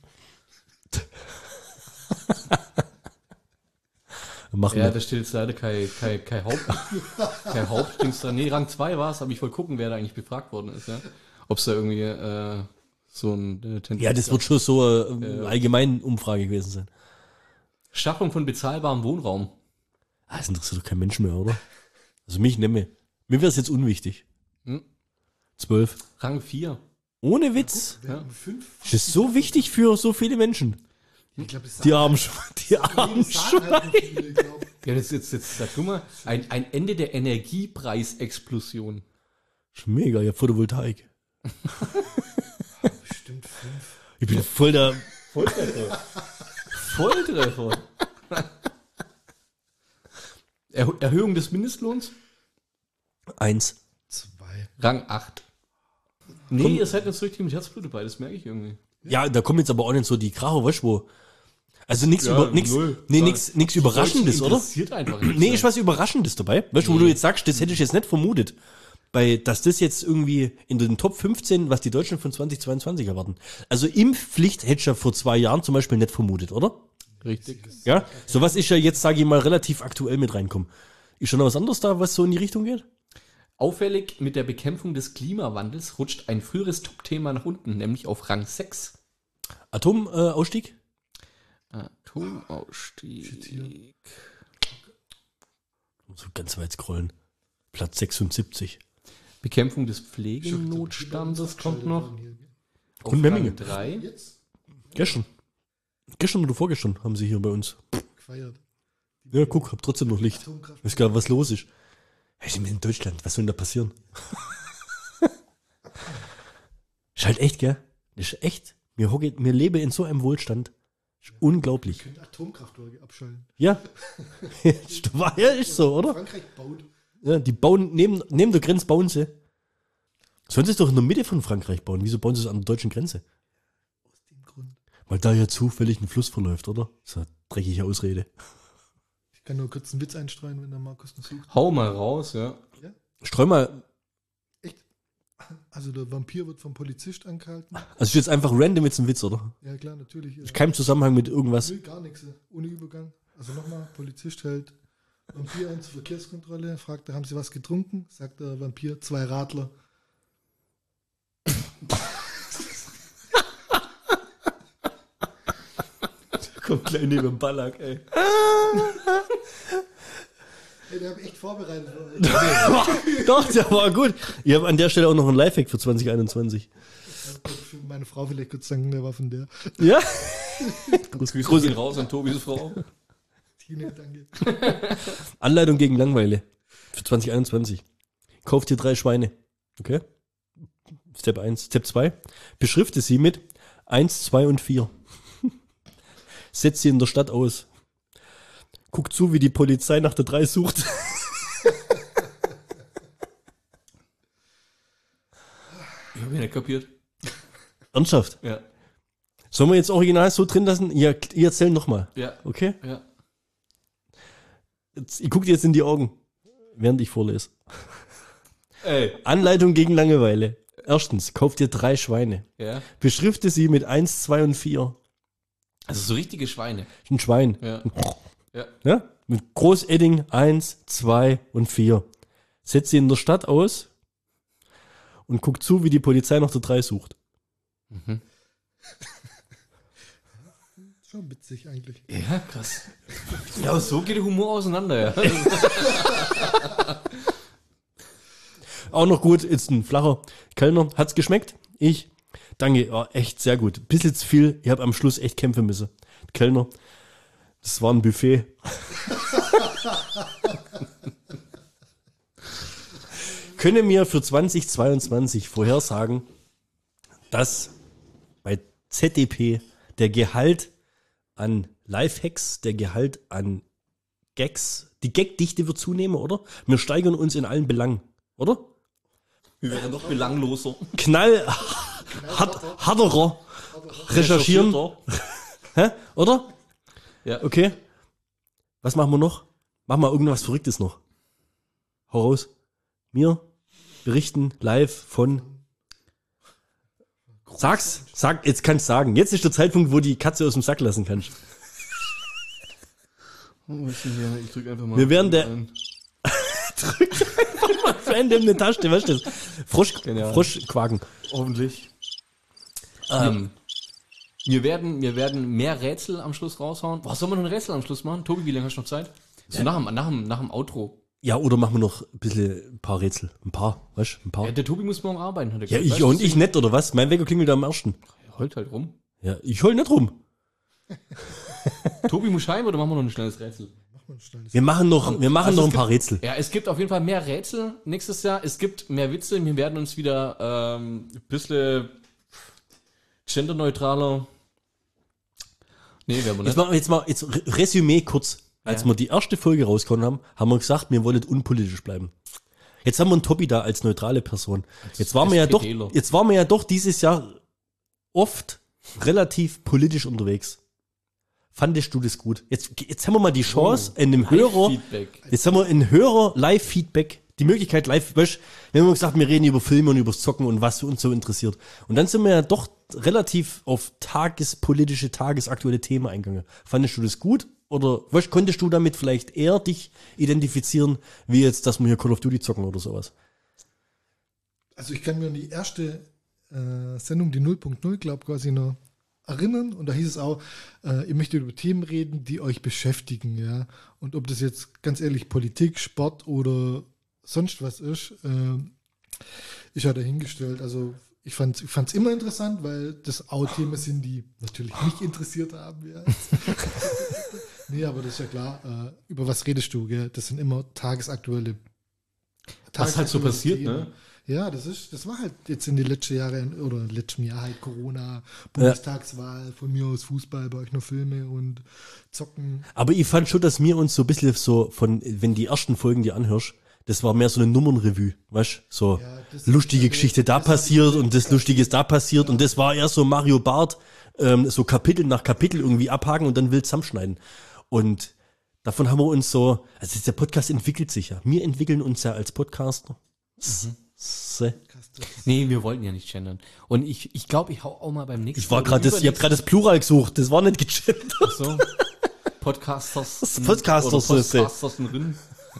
Machen
Ja,
wir.
da steht jetzt leider kein Hauptdings dran. Nee, Rang 2 war es, aber ich wollte gucken, wer da eigentlich befragt worden ist, ja. Ob es da irgendwie so ein Tendenz
Ja, das wird schon so eine allgemeine Umfrage gewesen sein.
Schaffung von bezahlbarem Wohnraum.
Das interessiert doch kein Mensch mehr, oder? Also mich nicht mehr. Mir wäre es jetzt unwichtig. 12.
Rang 4.
Ohne Witz.
Wir haben 5.
Ist das so wichtig für so viele Menschen?
Ich glaube, das
Die armen Schweine. Die armen
sagen halt nur viele, glaub.
Ja, das ist jetzt sag du mal, ein Ende der Energiepreisexplosion.
Ist mega, ja, Photovoltaik.
Bestimmt 5.
Ich bin voll der...
Volltreffer. Erhöhung des Mindestlohns?
1.
2.
Rang 8. Nee, ihr seid jetzt richtig mit Herzblut dabei, das merke ich irgendwie.
Ja, da kommen jetzt aber auch nicht so die Kracher, weißt du wo? Also nichts
Ja,
über, nix,
null.
nee,
Ja.
nix Überraschendes, oder?
Interessiert einfach nicht.
Nee, ist was Überraschendes dabei. Weißt du, wo du jetzt sagst, das hätte ich jetzt nicht vermutet. Dass das jetzt irgendwie in den Top 15, was die Deutschen von 2022 erwarten. Also Impfpflicht hätte ich ja vor 2 Jahren zum Beispiel nicht vermutet, oder?
Richtig.
Ja? Sowas ist ja jetzt, sage ich mal, relativ aktuell mit reinkommen. Ist schon noch was anderes da, was so in die Richtung geht?
Auffällig, mit der Bekämpfung des Klimawandels rutscht ein früheres Top-Thema nach unten, nämlich auf Rang 6.
Atomausstieg?
Atomausstieg.
So ganz weit scrollen. Platz 76.
Bekämpfung des Pflegenotstandes kommt noch. Auf
Und Memmingen.
Rang 3.
Jetzt
Gestern. Gestern oder vorgestern haben sie hier bei uns.
gefeiert.
Ja, guck, hab trotzdem noch Licht.
Atomkraft.
Weiß gar nicht, was los ist. Hey, sind wir in Deutschland? Was soll denn da passieren? Ist halt echt, gell? Ist echt. Wir leben in so einem Wohlstand. Ist unglaublich.
Wir können Atomkraftwerke abschalten.
Ja. Ja, ist so, oder?
Frankreich baut.
Ja, die bauen, neben der Grenze bauen sie. Sollen sie es doch in der Mitte von Frankreich bauen? Wieso bauen sie es an der deutschen Grenze?
Aus dem Grund.
Weil da ja zufällig ein Fluss verläuft, oder? Das ist eine dreckige Ausrede.
Ich kann nur kurz einen Witz einstreuen, wenn der Markus noch sucht.
Hau mal raus, ja.
Streu mal,
Also der Vampir wird vom Polizist angehalten.
also ist jetzt einfach random jetzt ein Witz, oder?
Ja klar, natürlich.
Ist kein Zusammenhang mit irgendwas.
Nö, gar nichts. Ohne Übergang. Also nochmal, Polizist hält Vampir an zur Verkehrskontrolle, fragt er, haben Sie was getrunken? Sagt der Vampir, 2 Radler.
Kommt gleich neben dem Ballack, ey.
Ey, der habe echt vorbereitet für euch.
Doch, der war gut. Ich habe an der Stelle auch noch einen Lifehack für 2021.
Für meine Frau vielleicht kurz sagen, der war von der.
Ja?
Grüße gehen raus an Tobis Frau.
Tine, danke.
Anleitung gegen Langeweile für 2021. Kauft dir 3 Schweine. Okay? Step 1. Step 2. Beschrifte sie mit 1, 2 und 4. Setz sie in der Stadt aus. Guck zu, wie die Polizei nach der 3 sucht.
Ich hab ihn nicht kapiert.
Ernsthaft?
Ja.
Sollen wir jetzt original so drin lassen? Ihr erzählt nochmal.
Ja.
Okay?
Ja.
Ich gucke dir jetzt in die Augen, während ich vorlese.
Ey.
Anleitung gegen Langeweile. Erstens, kauf dir 3 Schweine.
Ja.
Beschrifte sie mit 1, 2 und 4.
Also so richtige Schweine.
Ein Schwein.
Ja. Ja.
Ja? Mit Großedding 1, 2 und 4. Setz sie in der Stadt aus und guck zu, wie die Polizei nach der 3 sucht.
Schon witzig eigentlich.
Ja, krass. Ja, so geht der Humor auseinander, ja.
Auch noch gut, ist ein flacher Kellner. Hat's geschmeckt? Ich danke, ja, echt sehr gut. Bisschen zu viel, ich habe am Schluss echt kämpfen müssen. Kellner, das war ein Buffet. Können mir für 2022 vorhersagen, dass bei ZDP der Gehalt an Lifehacks, der Gehalt an Gags, die Gagdichte wird zunehmen, oder? Wir steigern uns in allen Belangen, oder?
Wir werden doch belangloser.
Harderer recherchieren. Hä? Oder?
Ja.
Okay. Was machen wir noch? Machen wir irgendwas Verrücktes noch. Hau raus. Wir berichten live von. Sag, jetzt kannst du sagen. Jetzt ist der Zeitpunkt, wo die Katze aus dem Sack lassen kannst.
Ich drück einfach mal.
Wir werden drück einfach mal random eine Taste, weißt du das? Froschquaken.
Hoffentlich. Wir werden mehr Rätsel am Schluss raushauen. Boah, sollen wir noch ein Rätsel am Schluss machen? Tobi, wie lange hast du noch Zeit? So nach dem Outro.
Ja, oder machen wir noch ein paar Rätsel. Ein paar.
Ja, der Tobi muss morgen arbeiten, hat er
Ja,
gesagt.
ich nicht, oder was? Mein Wecker klingelt am 1.
Er heult halt rum.
Ja, ich heul nicht rum.
Tobi muss heim oder machen wir noch ein schnelles Rätsel?
Wir machen noch ein paar Rätsel.
Ja, es gibt auf jeden Fall mehr Rätsel nächstes Jahr. Es gibt mehr Witze. Wir werden uns wieder ein bisschen genderneutraler. Nee, werden wir nicht.
Jetzt Resümee kurz. Als wir die erste Folge rausgekommen haben wir gesagt, wir wollen unpolitisch bleiben. Jetzt haben wir einen Tobi da als neutrale Person. Jetzt waren wir ja doch dieses Jahr oft relativ politisch unterwegs. Fandest du das gut? Jetzt haben wir mal die Chance, in einem Hörer Live-Feedback, die Möglichkeit live, weißt, wir haben gesagt, wir reden über Filme und über Zocken und was uns so interessiert. Und dann sind wir ja doch relativ auf tagespolitische, tagesaktuelle Themen eingegangen. Fandest du das gut? Oder weißt, konntest du damit vielleicht eher dich identifizieren, wie jetzt, dass wir hier Call of Duty zocken oder sowas?
Also ich kann mir an die erste Sendung, die 0.0, glaube ich, quasi noch erinnern. Und da hieß es auch, ihr möchtet über Themen reden, die euch beschäftigen. Ja. Und ob das jetzt ganz ehrlich Politik, Sport oder sonst was ist, ist ja dahingestellt. Also ich fand's immer interessant, weil das auch Themen sind, die natürlich mich interessiert haben. Ja. Nee, aber das ist ja klar. Über was redest du? Gell? Das sind immer tagesaktuelle
Was halt so passiert,
Themen.
ne?
Ja, das war halt jetzt in den letzten Jahren oder im letzten Jahr halt Corona, Bundestagswahl, von mir aus Fußball, bei euch noch Filme und Zocken.
Aber ich fand schon, dass wir uns so ein bisschen so wenn die ersten Folgen dir anhörst, das war mehr so eine Nummernrevue, weißt so
Ja, das-
lustige Geschichte da passiert und das Lustige ist da passiert und das war eher so Mario Barth, so Kapitel nach Kapitel irgendwie abhaken und dann wild zusammenschneiden. Und davon haben wir uns so, also der Podcast entwickelt sich ja. Wir entwickeln uns ja als Podcaster.
Nee, wir wollten ja nicht gendern. Und ich glaube, ich hau auch mal beim nächsten
Ich habe gerade das Plural gesucht, das war nicht gegendert.
So. Podcasters.
Podcasters,
oder Podcastersen.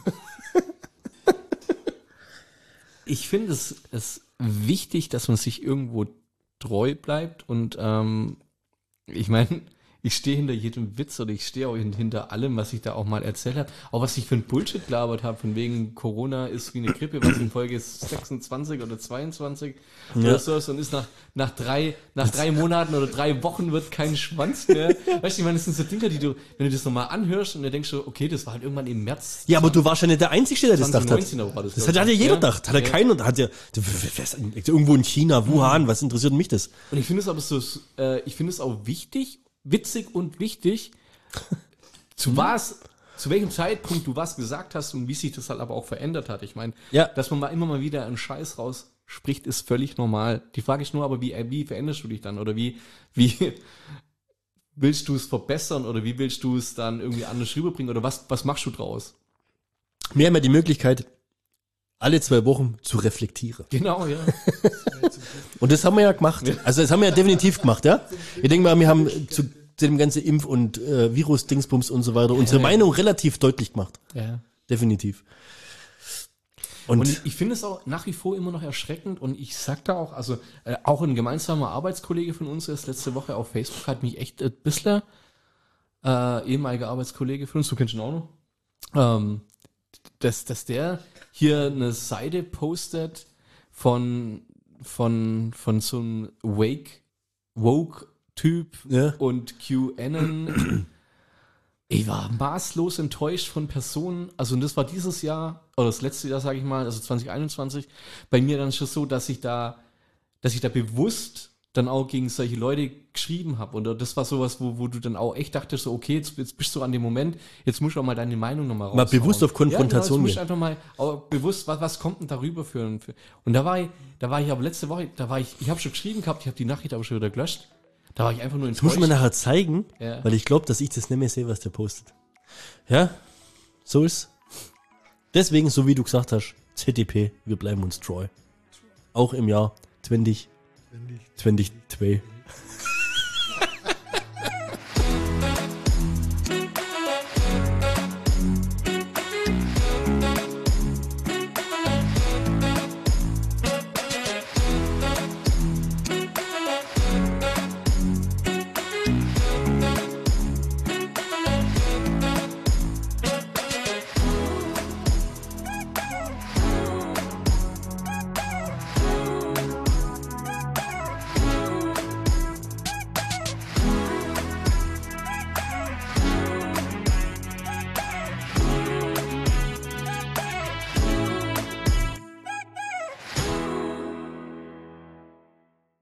Ich finde es wichtig, dass man sich irgendwo treu bleibt und ich meine, ich stehe hinter jedem Witz oder ich stehe auch hinter allem, was ich da auch mal erzählt habe. Auch was ich für ein Bullshit gelabert habe, von wegen Corona ist wie eine Grippe, was in Folge 26 oder 22 oder so ist und ist nach drei Monaten oder 3 Wochen wird kein Schwanz mehr. Weißt du, ich meine, das sind so Dinge, die du, wenn du das nochmal anhörst und du denkst so, okay, das war halt irgendwann im März.
Ja, aber du warst ja nicht der Einzige, der das gedacht hat.
2019 war das.
Das hat ja jeder gedacht. Hat ja keiner, irgendwo in China, Wuhan, was interessiert mich das?
Und ich finde es aber so, ich finde es auch witzig und wichtig, zu welchem Zeitpunkt du was gesagt hast und wie sich das halt aber auch verändert hat. Ich meine, dass man immer mal wieder einen Scheiß rausspricht, ist völlig normal. Die Frage ist nur aber, wie veränderst du dich dann? Oder wie willst du es verbessern? Oder wie willst du es dann irgendwie anders rüberbringen? Oder was machst du draus?
Wir haben ja die Möglichkeit, alle 2 Wochen zu reflektieren.
Genau, ja.
Und das haben wir ja gemacht. Also das haben wir ja definitiv gemacht, ja. Ich denke mal, wir haben zu dem ganzen Impf- und Virus-Dingsbums und so weiter unsere Meinung relativ deutlich gemacht.
Ja.
Definitiv.
Und ich finde es auch nach wie vor immer noch erschreckend und ich sag da auch, also auch ein gemeinsamer Arbeitskollege von uns ist letzte Woche auf Facebook, hat mich echt ein bisschen ehemaliger Arbeitskollege von uns, du kennst ihn auch noch, dass der hier eine Seite postet von so einem Woke-Typ
Ja.
und QAnon. Ich war maßlos enttäuscht von Personen, also und das war dieses Jahr, oder das letzte Jahr, sage ich mal, also 2021, bei mir dann schon so, dass ich da bewusst dann auch gegen solche Leute geschrieben habe. Und das war sowas, wo du dann auch echt dachtest, so, okay, jetzt bist du an dem Moment, jetzt musst du auch mal deine Meinung nochmal raushauen.
Mal bewusst auf Konfrontation
jetzt musst du
gehen.
einfach mal auch bewusst, was kommt denn darüber für. Und da war ich aber letzte Woche, ich habe schon geschrieben gehabt, ich habe die Nachricht aber schon wieder gelöscht. Da war ich einfach nur
Das muss ich mir nachher zeigen,
Ja.
weil ich glaube, dass ich das nicht mehr sehe, was der postet. Ja, so ist. Deswegen, so wie du gesagt hast, ZDP, wir bleiben uns treu. Auch im Jahr 2022.